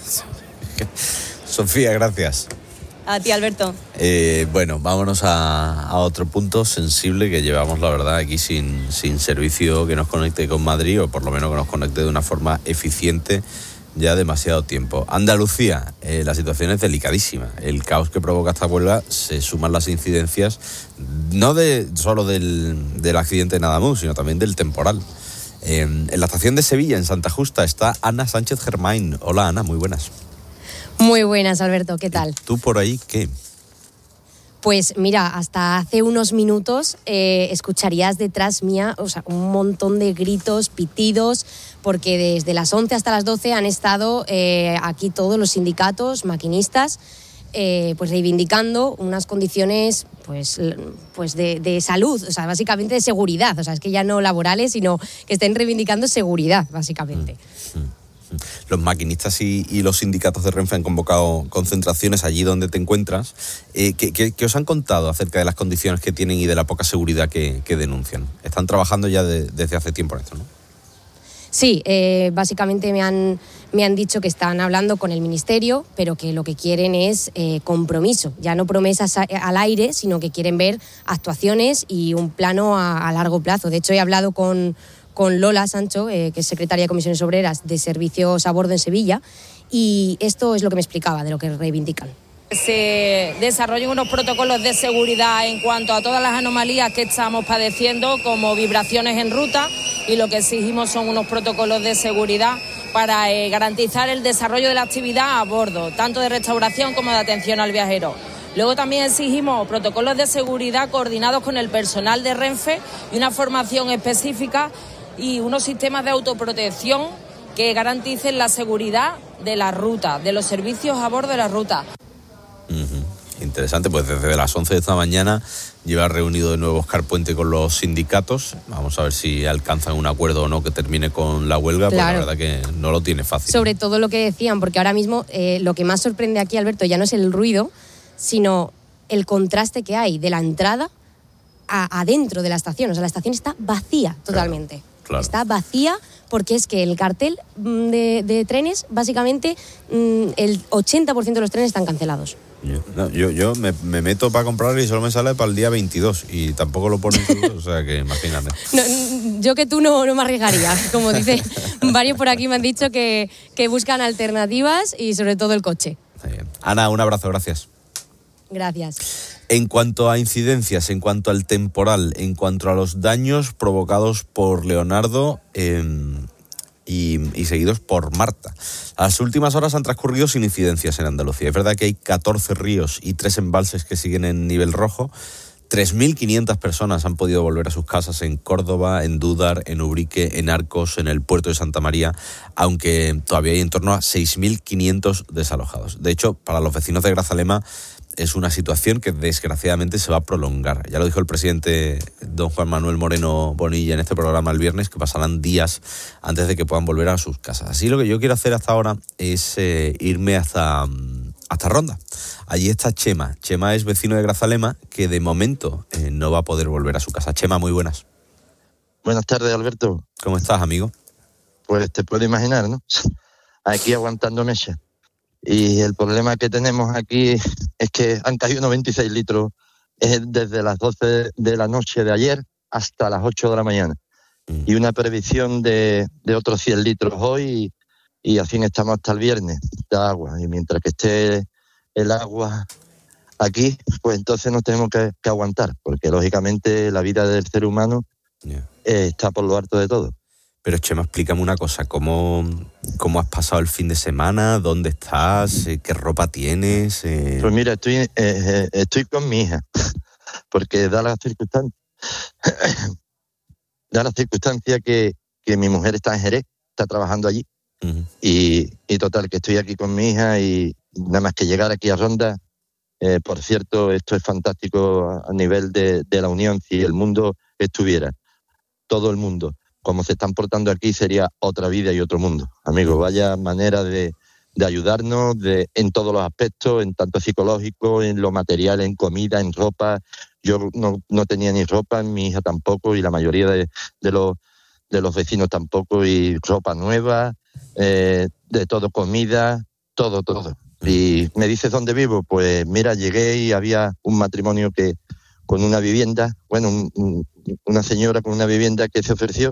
Sofía, gracias. A ti, Alberto. Eh, bueno, vámonos a, a otro punto sensible que llevamos, la verdad, aquí sin, sin servicio que nos conecte con Madrid, o por lo menos que nos conecte de una forma eficiente ya demasiado tiempo. Andalucía, eh, la situación es delicadísima. El caos que provoca esta huelga, se suman las incidencias, no de solo del, del accidente de Nadamú, sino también del temporal. Eh, en la estación de Sevilla, en Santa Justa, está Ana Sánchez Germain. Hola, Ana, muy buenas. Muy buenas, Alberto, ¿qué tal? ¿Tú por ahí qué? Pues mira, hasta hace unos minutos eh, escucharías detrás mía, o sea, un montón de gritos, pitidos, porque desde las once hasta las doce han estado eh, aquí todos los sindicatos, maquinistas, Eh, pues reivindicando unas condiciones pues, pues de, de salud, o sea, básicamente de seguridad, o sea, es que ya no laborales, sino que estén reivindicando seguridad, básicamente. Los maquinistas y, y los sindicatos de Renfe han convocado concentraciones allí donde te encuentras. Eh, ¿qué, qué, ¿Qué os han contado acerca de las condiciones que tienen y de la poca seguridad que, que denuncian? Están trabajando ya de, desde hace tiempo en esto, ¿no? Sí, eh, básicamente me han, me han dicho que están hablando con el Ministerio, pero que lo que quieren es eh, compromiso, ya no promesas a, al aire, sino que quieren ver actuaciones y un plano a, a largo plazo. De hecho, he hablado con, con Lola Sancho, eh, que es secretaria de Comisiones Obreras de Servicios a Bordo en Sevilla, y esto es lo que me explicaba de lo que reivindican. Se desarrollen unos protocolos de seguridad en cuanto a todas las anomalías que estamos padeciendo, como vibraciones en ruta, y lo que exigimos son unos protocolos de seguridad para eh, garantizar el desarrollo de la actividad a bordo, tanto de restauración como de atención al viajero. Luego también exigimos protocolos de seguridad coordinados con el personal de Renfe y una formación específica y unos sistemas de autoprotección que garanticen la seguridad de la ruta, de los servicios a bordo de la ruta. Uh-huh. Interesante, pues desde las once de esta mañana lleva reunido de nuevo Óscar Puente con los sindicatos. Vamos a ver si alcanzan un acuerdo o no que termine con la huelga, claro. Pues la verdad que no lo tiene fácil. Sobre todo lo que decían, porque ahora mismo eh, lo que más sorprende aquí, Alberto, ya no es el ruido, sino el contraste que hay de la entrada a, adentro de la estación. O sea, la estación está vacía totalmente. Claro, claro. Está vacía porque es que el cartel de, de trenes, básicamente, el ochenta por ciento de los trenes están cancelados. Yo, no, yo, yo me, me meto para comprar y solo me sale para el día veintidós y tampoco lo ponen todo, o sea que imagínate. No, yo que tú no, no me arriesgaría, como dice, varios por aquí me han dicho que, que buscan alternativas y sobre todo el coche. Ana, un abrazo, gracias. Gracias. En cuanto a incidencias, en cuanto al temporal, en cuanto a los daños provocados por Leonardo eh, y, y seguidos por Marta. Las últimas horas han transcurrido sin incidencias en Andalucía. Es verdad que hay catorce ríos y tres embalses que siguen en nivel rojo, tres mil quinientas personas han podido volver a sus casas en Córdoba, en Dúdar, en Ubrique, en Arcos, en el puerto de Santa María, aunque todavía hay en torno a seis mil quinientos desalojados. De hecho, para los vecinos de Grazalema es una situación que desgraciadamente se va a prolongar. Ya lo dijo el presidente don Juan Manuel Moreno Bonilla en este programa el viernes, que pasarán días antes de que puedan volver a sus casas. Así lo que yo quiero hacer hasta ahora es eh, irme hasta, hasta Ronda. Allí está Chema. Chema es vecino de Grazalema, que de momento eh, no va a poder volver a su casa. Chema, muy buenas. Buenas tardes, Alberto. ¿Cómo estás, amigo? Pues te puedo imaginar, ¿no? Aquí aguantando mecha. Y el problema que tenemos aquí es que han caído noventa y seis litros desde las doce de la noche de ayer hasta las ocho de la mañana. Mm. Y una previsión de, de otros cien litros hoy y, y así estamos hasta el viernes de agua. Y mientras que esté el agua aquí, pues entonces nos tenemos que, que aguantar, porque lógicamente la vida del ser humano yeah. eh, está por lo alto de todo. Pero Chema, explícame una cosa, ¿cómo, cómo has pasado el fin de semana? ¿Dónde estás? ¿Qué ropa tienes? Eh... Pues mira, estoy eh, eh, estoy con mi hija, porque da la circunstancia, da la circunstancia que, que mi mujer está en Jerez, está trabajando allí, uh-huh. y, y total, que estoy aquí con mi hija y nada más que llegar aquí a Ronda, eh, por cierto, esto es fantástico a, a nivel de, de la unión, si el mundo estuviera, todo el mundo, como se están portando aquí, sería otra vida y otro mundo. Amigo, vaya manera de, de ayudarnos de, en todos los aspectos, en tanto psicológico, en lo material, en comida, en ropa. Yo no, no tenía ni ropa, mi hija tampoco, y la mayoría de, de, los, de los vecinos tampoco, y ropa nueva, eh, de todo, comida, todo, todo. Y me dices dónde vivo, pues mira, llegué y había un matrimonio que con una vivienda, bueno, un, un, una señora con una vivienda que se ofreció,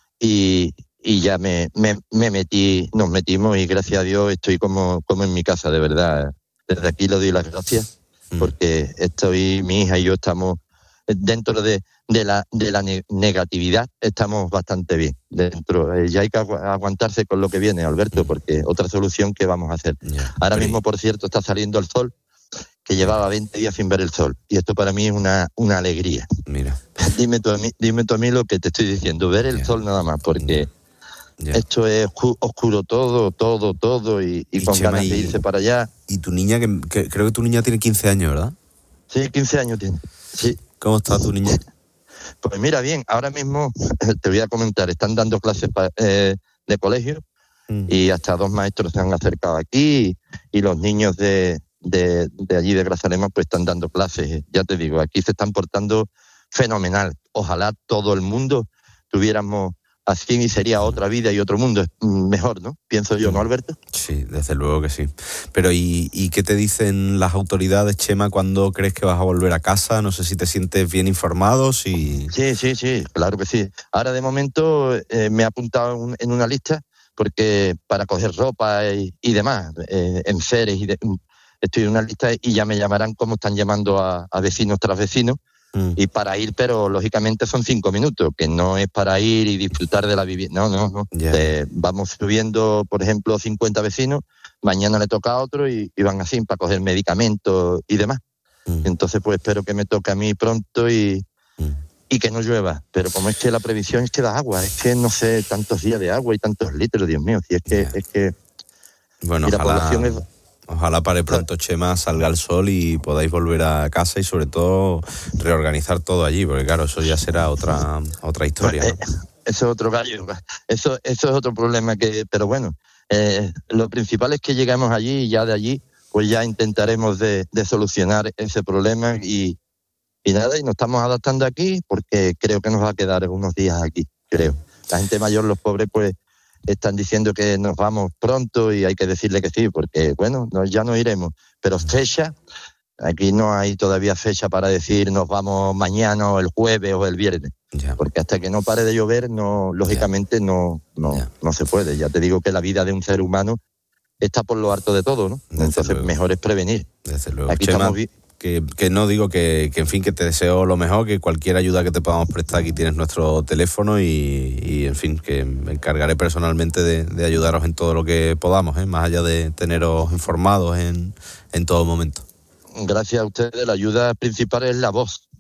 Y, y ya me, me, me metí, nos metimos y gracias a Dios estoy como, como en mi casa, de verdad. Desde aquí le doy las gracias, porque estoy, mi hija y yo estamos dentro de, de la, de la ne- negatividad, estamos bastante bien. Dentro, eh, ya hay que agu- aguantarse con lo que viene, Alberto, porque otra solución que vamos a hacer. Yeah, Ahora pero... mismo, por cierto, está saliendo el sol, que llevaba veinte días sin ver el sol. Y esto para mí es una, una alegría. Mira. Dime tú, a mí, dime tú a mí lo que te estoy diciendo, ver el yeah. sol nada más, porque yeah. esto es oscuro todo, todo, todo, y, y, y con Chema, ganas de irse para allá. Y tu niña, que, que creo que tu niña tiene quince años, ¿verdad? Sí, quince años tiene. Sí. ¿Cómo está tu niña? Pues mira, bien, ahora mismo te voy a comentar, están dando clases pa, eh, de colegio mm. y hasta dos maestros se han acercado aquí y, y los niños de, de, de allí de Grazalema pues están dando clases. Ya te digo, aquí se están portando fenomenal. Ojalá todo el mundo tuviéramos así y sería otra vida y otro mundo mejor, ¿no? Pienso yo, ¿no, Alberto? Sí, desde luego que sí. Pero ¿y, y qué te dicen las autoridades, Chema, cuando crees que vas a volver a casa? No sé si te sientes bien informado, si... Sí, sí, sí, claro que sí. Ahora de momento eh, me he apuntado un, en una lista porque para coger ropa y, y demás, eh, enseres, y de, estoy en una lista y ya me llamarán como están llamando a, a vecinos tras vecinos. Y para ir, pero lógicamente son cinco minutos, que no es para ir y disfrutar de la vivienda. No, no, no. Yeah. Eh, vamos subiendo, por ejemplo, cincuenta vecinos, mañana le toca a otro y, y van así para coger medicamentos y demás. Mm. Entonces, pues espero que me toque a mí pronto y, mm. y que no llueva. Pero como es que la previsión es que da agua, es que no sé, tantos días de agua y tantos litros, Dios mío, si es que... Yeah. Es que bueno, y la ojalá... población es... Ojalá para pronto, Chema, salga el sol y podáis volver a casa y sobre todo reorganizar todo allí, porque claro, eso ya será otra otra historia, ¿no? Eso es otro gallo, eso, eso es otro problema que, pero bueno, eh, lo principal es que llegamos allí y ya de allí pues ya intentaremos de, de solucionar ese problema y, y nada, y nos estamos adaptando aquí porque creo que nos va a quedar unos días aquí, creo. La gente mayor, los pobres, pues están diciendo que nos vamos pronto y hay que decirle que sí, porque, bueno, no, ya no iremos. Pero fecha, aquí no hay todavía fecha para decir nos vamos mañana o el jueves o el viernes. Ya. Porque hasta que no pare de llover, no, lógicamente no, no, no se puede. Ya te digo que la vida de un ser humano está por lo alto de todo, ¿no? Desde Entonces luego. Mejor es prevenir. Desde luego. Aquí Chema, estamos vi- que, que no digo que, que, en fin, que te deseo lo mejor, que cualquier ayuda que te podamos prestar, aquí tienes nuestro teléfono y, y en fin, que me encargaré personalmente de, de ayudaros en todo lo que podamos, ¿eh? Más allá de teneros informados en, en todo momento. Gracias a ustedes, la ayuda principal es la voz,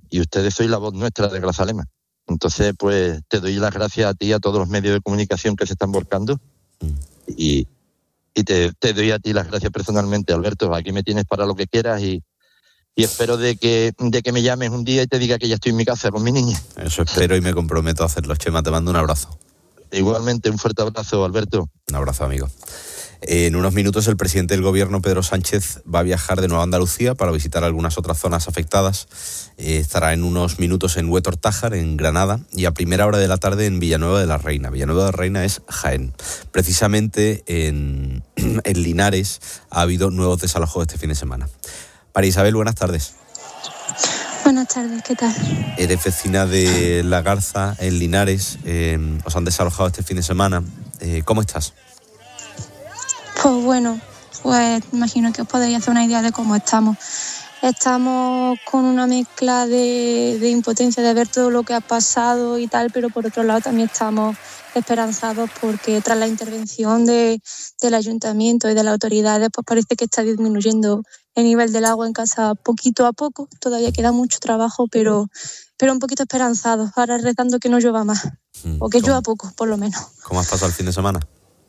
y ustedes sois la voz nuestra de Grazalema. Entonces, pues te doy las gracias a ti y a todos los medios de comunicación que se están volcando y, y te, te doy a ti las gracias personalmente, Alberto. Aquí me tienes para lo que quieras y, y espero de que, de que me llames un día y te diga que ya estoy en mi casa con mi niña. Eso espero y me comprometo a hacerlo. Chema, te mando un abrazo. Igualmente, un fuerte abrazo, Alberto. Un abrazo, amigo. En unos minutos el presidente del gobierno, Pedro Sánchez, va a viajar de nuevo a Andalucía para visitar algunas otras zonas afectadas. Eh, estará en unos minutos en Huétor Tájar, en Granada, y a primera hora de la tarde en Villanueva de la Reina. Villanueva de la Reina es Jaén. Precisamente en, en Linares ha habido nuevos desalojos este fin de semana. María Isabel, buenas tardes. Buenas tardes, ¿qué tal? Eres vecina de La Garza, en Linares. Eh, os han desalojado este fin de semana. Eh, ¿Cómo estás? Pues bueno, pues imagino que os podéis hacer una idea de cómo estamos. Estamos con una mezcla de, de impotencia de ver todo lo que ha pasado y tal, pero por otro lado también estamos esperanzados porque tras la intervención de, del ayuntamiento y de las autoridades, pues parece que está disminuyendo el nivel del agua en casa poquito a poco. Todavía queda mucho trabajo, pero, pero un poquito esperanzados. Ahora rezando que no llueva más, mm, o que llueva poco, por lo menos. ¿Cómo has pasado el fin de semana?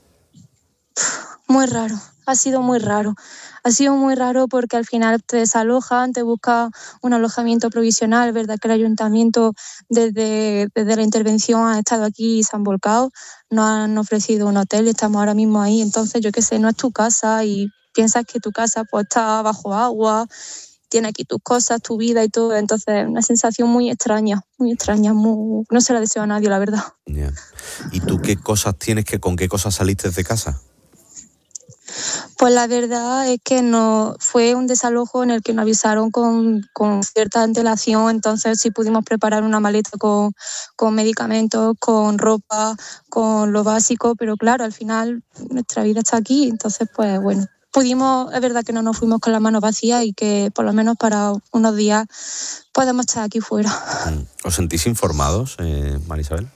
Muy raro, ha sido muy raro. Ha sido muy raro porque al final te desalojan, te buscan un alojamiento provisional, ¿verdad? Que el ayuntamiento desde, desde la intervención ha estado aquí y se han volcado, nos han ofrecido un hotel y estamos ahora mismo ahí. Entonces, yo qué sé, no es tu casa y piensas que tu casa pues está bajo agua, tiene aquí tus cosas, tu vida y todo. Entonces, una sensación muy extraña, muy extraña, muy... no se la deseo a nadie, la verdad. Yeah. ¿Y tú qué cosas tienes, que con qué cosas saliste de casa? Pues la verdad es que no fue un desalojo en el que nos avisaron con, con cierta antelación, entonces sí pudimos preparar una maleta con, con medicamentos, con ropa, con lo básico, pero claro, al final nuestra vida está aquí, entonces pues bueno, pudimos, es verdad que no nos fuimos con las manos vacías y que por lo menos para unos días podemos estar aquí fuera. ¿Os sentís informados, eh, María Isabel?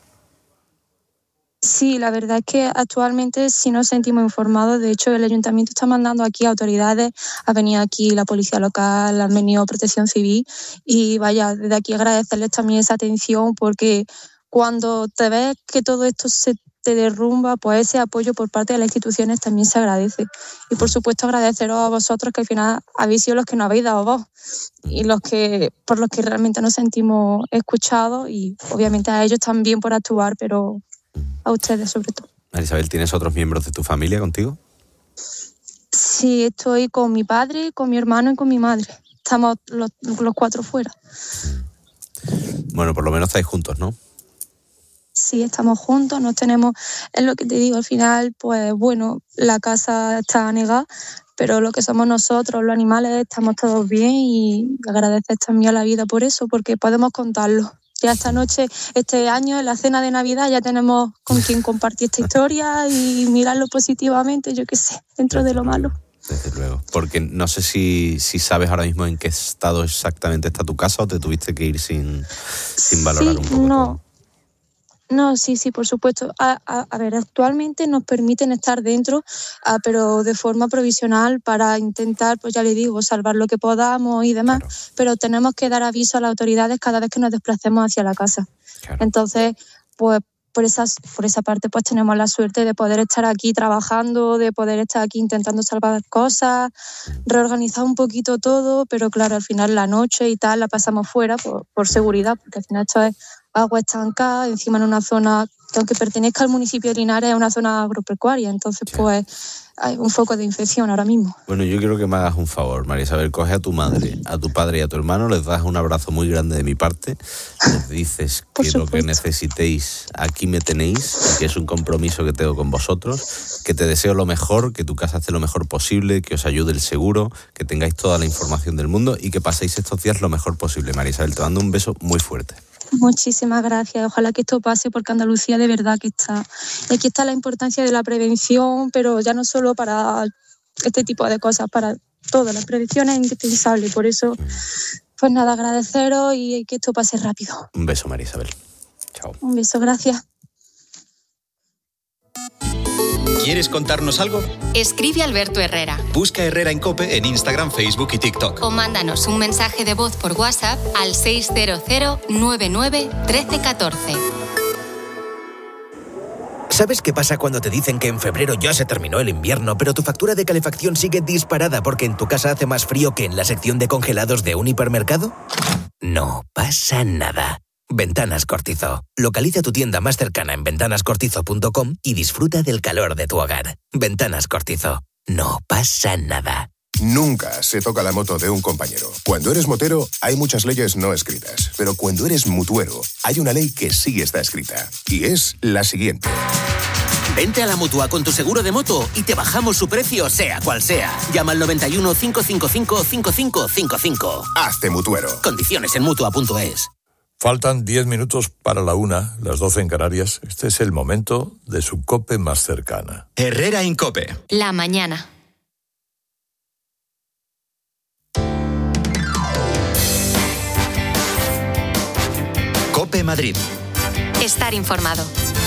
Sí, la verdad es que actualmente sí nos sentimos informados. De hecho, el ayuntamiento está mandando aquí a autoridades, ha venido aquí la policía local, ha venido Protección Civil y vaya, desde aquí agradecerles también esa atención porque cuando te ves que todo esto se te derrumba, pues ese apoyo por parte de las instituciones también se agradece. Y por supuesto agradeceros a vosotros que al final habéis sido los que nos habéis dado voz y los que por los que realmente nos sentimos escuchados y obviamente a ellos también por actuar, pero a ustedes sobre todo. María Isabel, ¿tienes otros miembros de tu familia contigo? Sí, estoy con mi padre, con mi hermano y con mi madre. Estamos los, los cuatro fuera. Bueno, por lo menos estáis juntos, ¿no? Sí, estamos juntos, nos tenemos, es lo que te digo, al final, pues bueno, la casa está anegada, pero lo que somos nosotros, los animales, estamos todos bien y agradecer también a la vida por eso, porque podemos contarlo. Ya esta noche, este año, en la cena de Navidad, ya tenemos con quien compartir esta historia y mirarlo positivamente, yo qué sé, dentro de lo malo. Desde luego. Porque no sé si, si sabes ahora mismo en qué estado exactamente está tu casa o te tuviste que ir sin, sin valorar sí, un poco no. todo. No, sí, sí, por supuesto. A, a, a ver, actualmente nos permiten estar dentro, a, pero de forma provisional para intentar, pues ya le digo, salvar lo que podamos y demás, claro. Pero tenemos que dar aviso a las autoridades cada vez que nos desplacemos hacia la casa. Claro. Entonces, pues por, esas, por esa parte pues tenemos la suerte de poder estar aquí trabajando, de poder estar aquí intentando salvar cosas, reorganizar un poquito todo, pero claro, al final la noche y tal la pasamos fuera por, por seguridad, porque al final esto es agua estancada, encima en una zona que aunque pertenezca al municipio de Linares es una zona agropecuaria, entonces sí. Pues hay un foco de infección ahora mismo. Bueno, yo quiero que me hagas un favor, María Isabel, coge a tu madre, a tu padre y a tu hermano, les das un abrazo muy grande de mi parte, les dices que lo que necesitéis aquí me tenéis, que es un compromiso que tengo con vosotros, que te deseo lo mejor, que tu casa esté lo mejor posible, que os ayude el seguro, que tengáis toda la información del mundo y que paséis estos días lo mejor posible. María Isabel, te mando un beso muy fuerte. Muchísimas gracias. Ojalá que esto pase porque Andalucía de verdad que está. Y aquí está la importancia de la prevención, pero ya no solo para este tipo de cosas, para todo. La prevención es indispensable. Por eso, pues nada, agradeceros y que esto pase rápido. Un beso, María Isabel. Chao. Un beso, gracias. ¿Quieres contarnos algo? Escribe a Alberto Herrera. Busca Herrera en COPE en Instagram, Facebook y TikTok. O mándanos un mensaje de voz por WhatsApp al seis cero cero nueve nueve uno tres uno cuatro. ¿Sabes qué pasa cuando te dicen que en febrero ya se terminó el invierno, pero tu factura de calefacción sigue disparada porque en tu casa hace más frío que en la sección de congelados de un hipermercado? No pasa nada. Ventanas Cortizo. Localiza tu tienda más cercana en ventanas cortizo punto com y disfruta del calor de tu hogar. Ventanas Cortizo. No pasa nada. Nunca se toca la moto de un compañero. Cuando eres motero, hay muchas leyes no escritas. Pero cuando eres mutuero, hay una ley que sí está escrita. Y es la siguiente. Vente a la Mutua con tu seguro de moto y te bajamos su precio, sea cual sea. Llama al noventa y uno, cinco cinco cinco, cinco cinco cinco cinco. Hazte mutuero. Condiciones en mutua punto es. Faltan diez minutos para la una, las doce en Canarias. Este es el momento de su COPE más cercana. Herrera en COPE. La mañana. COPE Madrid. Estar informado.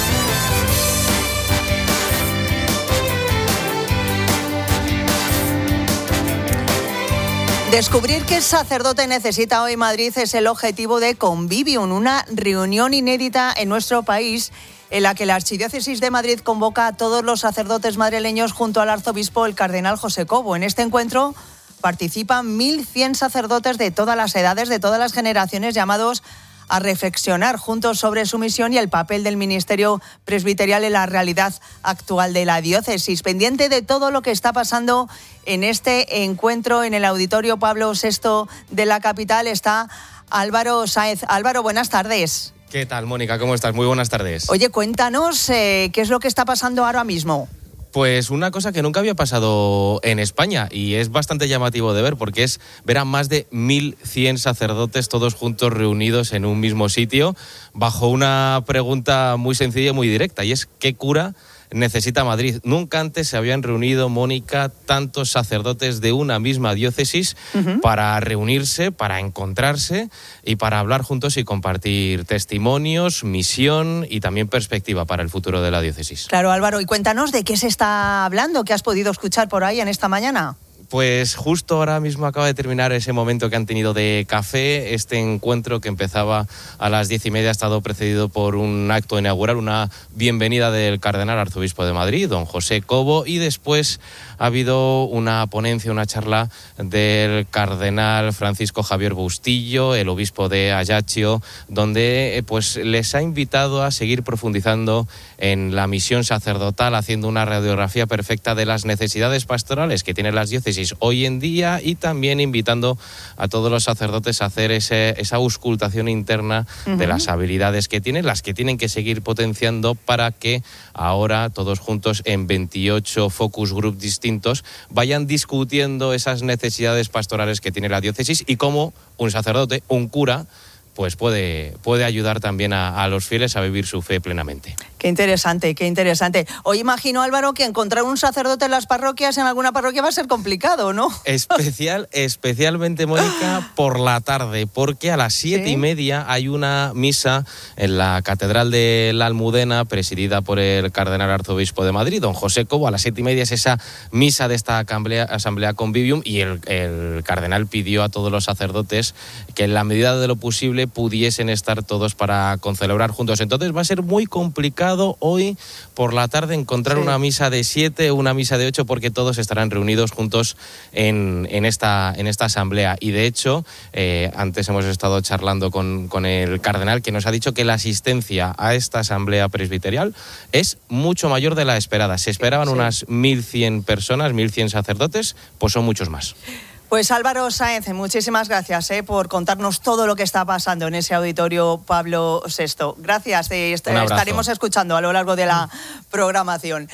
Descubrir qué sacerdote necesita hoy Madrid es el objetivo de Convivium, una reunión inédita en nuestro país en la que la Archidiócesis de Madrid convoca a todos los sacerdotes madrileños junto al arzobispo, el cardenal José Cobo. En este encuentro participan mil cien sacerdotes de todas las edades, de todas las generaciones, llamados a reflexionar juntos sobre su misión y el papel del ministerio presbiterial en la realidad actual de la diócesis. Pendiente de todo lo que está pasando en este encuentro en el Auditorio Pablo sexto de la capital está Álvaro Sáenz. Álvaro, buenas tardes. ¿Qué tal, Mónica? ¿Cómo estás? Muy buenas tardes. Oye, cuéntanos eh, qué es lo que está pasando ahora mismo. Pues una cosa que nunca había pasado en España y es bastante llamativo de ver porque es ver a más de mil cien sacerdotes todos juntos reunidos en un mismo sitio bajo una pregunta muy sencilla y muy directa, y es ¿qué cura necesita Madrid? Nunca antes se habían reunido, Mónica, tantos sacerdotes de una misma diócesis uh-huh. para reunirse, para encontrarse y para hablar juntos y compartir testimonios, misión y también perspectiva para el futuro de la diócesis. Claro, Álvaro, y cuéntanos de qué se está hablando, qué has podido escuchar por ahí en esta mañana. Pues justo ahora mismo acaba de terminar ese momento que han tenido de café. Este encuentro que empezaba a las diez y media ha estado precedido por un acto inaugural, una bienvenida del cardenal arzobispo de Madrid, don José Cobo, y después ha habido una ponencia, una charla del cardenal Francisco Javier Bustillo, el obispo de Ajaccio, donde pues les ha invitado a seguir profundizando en la misión sacerdotal, haciendo una radiografía perfecta de las necesidades pastorales que tienen las diócesis hoy en día y también invitando a todos los sacerdotes a hacer ese, esa auscultación interna uh-huh. de las habilidades que tienen, las que tienen que seguir potenciando para que ahora todos juntos en veintiocho focus group distintos vayan discutiendo esas necesidades pastorales que tiene la diócesis y cómo un sacerdote, un cura, pues puede, puede ayudar también a, a los fieles a vivir su fe plenamente. Qué interesante, qué interesante. Hoy imagino, Álvaro, que encontrar un sacerdote en las parroquias, en alguna parroquia, va a ser complicado, ¿no? Especial, especialmente, Mónica, por la tarde, porque a las siete ¿Sí? y media hay una misa en la Catedral de la Almudena, presidida por el cardenal arzobispo de Madrid, don José Cobo. A las siete y media es esa misa de esta asamblea, asamblea Convivium, y el, el cardenal pidió a todos los sacerdotes que en la medida de lo posible pudiesen estar todos para concelebrar juntos. Entonces va a ser muy complicado hoy por la tarde encontrar sí. una misa de siete, una misa de ocho, porque todos estarán reunidos juntos en, en, esta, en esta asamblea. Y de hecho, eh, antes hemos estado charlando con, con el cardenal, que nos ha dicho que la asistencia a esta asamblea presbiterial es mucho mayor de la esperada. Se esperaban sí. unas mil cien personas, mil cien sacerdotes, pues son muchos más. Pues Álvaro Sáenz, muchísimas gracias eh, por contarnos todo lo que está pasando en ese Auditorio Pablo sexto. Gracias, eh, est- estaremos escuchando a lo largo de la programación.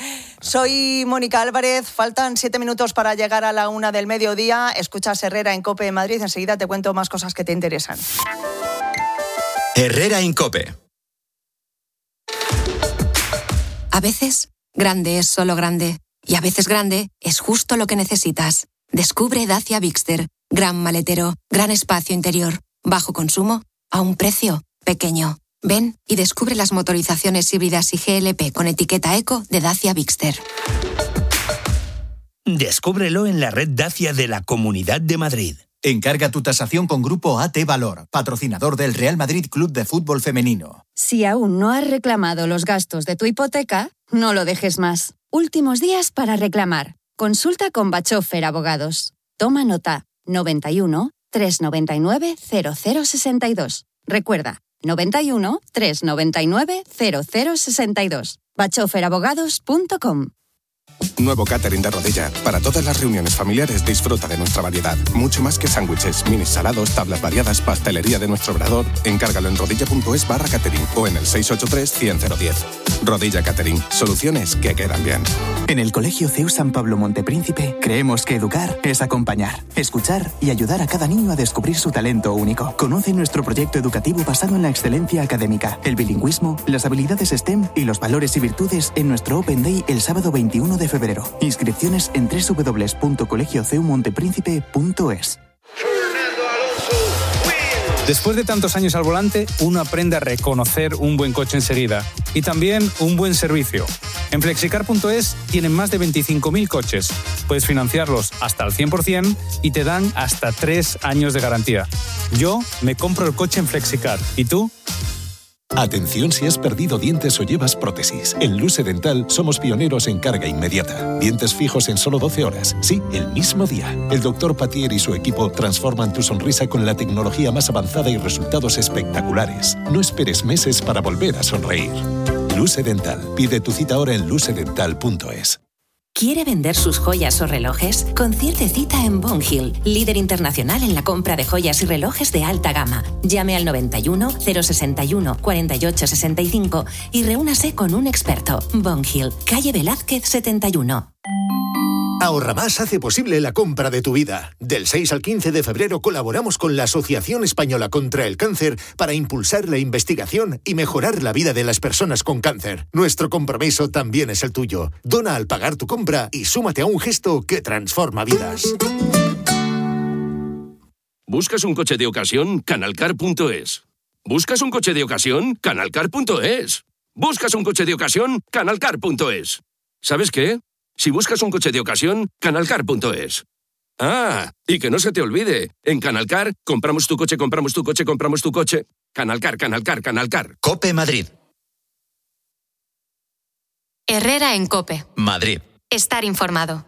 Soy Mónica Álvarez, faltan siete minutos para llegar a la una del mediodía. Escuchas Herrera en COPE en Madrid, enseguida te cuento más cosas que te interesan. Herrera en COPE. A veces, grande es solo grande, y a veces grande es justo lo que necesitas. Descubre Dacia Bigster, gran maletero, gran espacio interior, bajo consumo, a un precio pequeño. Ven y descubre las motorizaciones híbridas y G L P con etiqueta Eco de Dacia Bigster. Descúbrelo en la red Dacia de la Comunidad de Madrid. Encarga tu tasación con Grupo A T Valor, patrocinador del Real Madrid Club de Fútbol Femenino. Si aún no has reclamado los gastos de tu hipoteca, no lo dejes más. Últimos días para reclamar. Consulta con Bachofer Abogados. Toma nota. noventa y uno, trescientos noventa y nueve, cero cero sesenta y dos. Recuerda, noventa y uno, trescientos noventa y nueve, cero cero sesenta y dos. bachofer abogados punto com. Nuevo catering de Rodilla. Para todas las reuniones familiares disfruta de nuestra variedad. Mucho más que sándwiches, minis salados, tablas variadas, pastelería de nuestro obrador. Encárgalo en rodilla.es barra catering o en el seis ocho tres, cien, cero diez. Rodilla Catering. Soluciones que quedan bien. En el Colegio C E U San Pablo Montepríncipe creemos que educar es acompañar, escuchar y ayudar a cada niño a descubrir su talento único. Conoce nuestro proyecto educativo basado en la excelencia académica, el bilingüismo, las habilidades STEM y los valores y virtudes en nuestro Open Day el sábado veintiuno de febrero. Inscripciones en doble u doble u doble u punto colegio c e u montepríncipe punto es. Después de tantos años al volante, uno aprende a reconocer un buen coche enseguida y también un buen servicio. En flexicar punto es tienen más de veinticinco mil coches. Puedes financiarlos hasta el cien por ciento y te dan hasta tres años de garantía. Yo me compro el coche en Flexicar. ¿Y tú? Atención si has perdido dientes o llevas prótesis. En Luse Dental somos pioneros en carga inmediata. Dientes fijos en solo doce horas. Sí, el mismo día. El doctor Patier y su equipo transforman tu sonrisa con la tecnología más avanzada y resultados espectaculares. No esperes meses para volver a sonreír. Luse Dental. Pide tu cita ahora en luce dental punto es. ¿Quiere vender sus joyas o relojes? Concierte cita en Bonhill, líder internacional en la compra de joyas y relojes de alta gama. Llame al noventa y uno, cero sesenta y uno, cuarenta y ocho sesenta y cinco y reúnase con un experto. Bonhill, calle Velázquez setenta y uno. Ahorramás hace posible la compra de tu vida. Del seis al quince de febrero colaboramos con la Asociación Española contra el Cáncer para impulsar la investigación y mejorar la vida de las personas con cáncer. Nuestro compromiso también es el tuyo. Dona al pagar tu compra y súmate a un gesto que transforma vidas. ¿Buscas un coche de ocasión? canalcar punto es. ¿Buscas un coche de ocasión? canalcar punto es. ¿Buscas un coche de ocasión? canalcar punto es. ¿Sabes qué? Si buscas un coche de ocasión, canalcar punto es. Ah, y que no se te olvide, en Canalcar, compramos tu coche, compramos tu coche, compramos tu coche. Canalcar, Canalcar, Canalcar. COPE Madrid. Herrera en COPE. Madrid. Estar informado.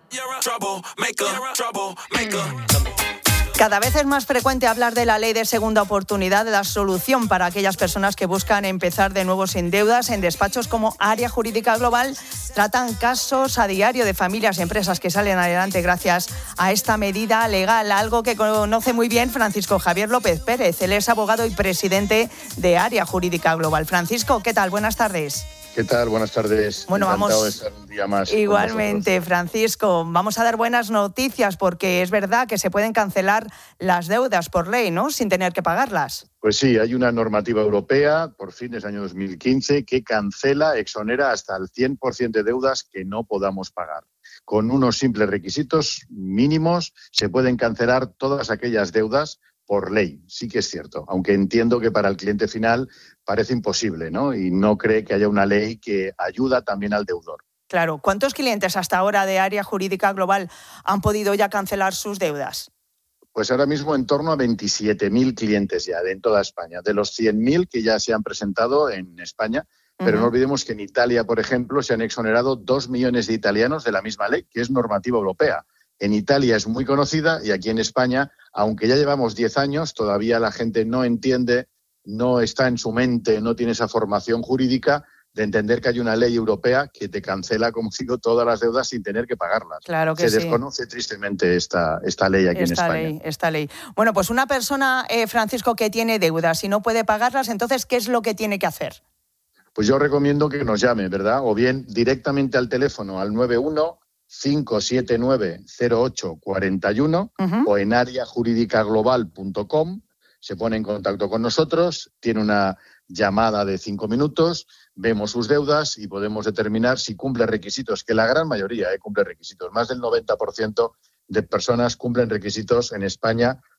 Cada vez es más frecuente hablar de la ley de segunda oportunidad, de la solución para aquellas personas que buscan empezar de nuevo sin deudas. En despachos como Área Jurídica Global tratan casos a diario de familias y empresas que salen adelante gracias a esta medida legal, algo que conoce muy bien Francisco Javier López Pérez. Él es abogado y presidente de Área Jurídica Global. Francisco, ¿qué tal? Buenas tardes. ¿Qué tal? Buenas tardes. Bueno, Encantado vamos. de estar un día más. Igualmente, Francisco. Vamos a dar buenas noticias porque es verdad que se pueden cancelar las deudas por ley, ¿no? Sin tener que pagarlas. Pues sí, hay una normativa europea, por fin desde el año dos mil quince, que cancela, exonera hasta el cien por ciento de deudas que no podamos pagar. Con unos simples requisitos mínimos se pueden cancelar todas aquellas deudas por ley, sí que es cierto, aunque entiendo que para el cliente final parece imposible, ¿no? Y no cree que haya una ley que ayuda también al deudor. Claro. ¿Cuántos clientes hasta ahora de Área Jurídica Global han podido ya cancelar sus deudas? Pues ahora mismo en torno a veintisiete mil clientes ya de en toda España, de los cien mil que ya se han presentado en España. Pero uh-huh. no olvidemos que en Italia, por ejemplo, se han exonerado dos millones de italianos de la misma ley, que es normativa europea. En Italia es muy conocida y aquí en España, aunque ya llevamos diez años, todavía la gente no entiende, no está en su mente, no tiene esa formación jurídica de entender que hay una ley europea que te cancela, como digo, todas las deudas sin tener que pagarlas. Claro que Se sí. desconoce tristemente esta, esta ley aquí esta en España. Ley, esta ley. Bueno, pues una persona, eh, Francisco, que tiene deudas y no puede pagarlas, entonces, ¿qué es lo que tiene que hacer? Pues yo recomiendo que nos llame, ¿verdad? O bien directamente al teléfono al nueve uno cinco siete nueve cero ocho cuatro uno uh-huh. o en área jurídica global punto com. Se pone en contacto con nosotros, tiene una llamada de cinco minutos, vemos sus deudas y podemos determinar si cumple requisitos, que la gran mayoría eh, cumple requisitos. Más del noventa por ciento de personas cumplen requisitos en España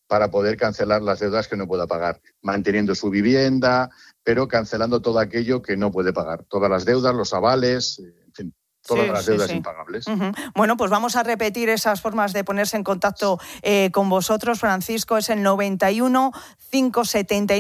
para poder cancelar las deudas que no pueda pagar, manteniendo su vivienda, pero cancelando todo aquello que no puede pagar. Todas las deudas, los avales, en fin, todas sí, las sí, deudas sí. impagables. Uh-huh. Bueno, pues vamos a repetir esas formas de ponerse en contacto eh, con vosotros, Francisco. Es el noventa y uno, cinco setenta y nueve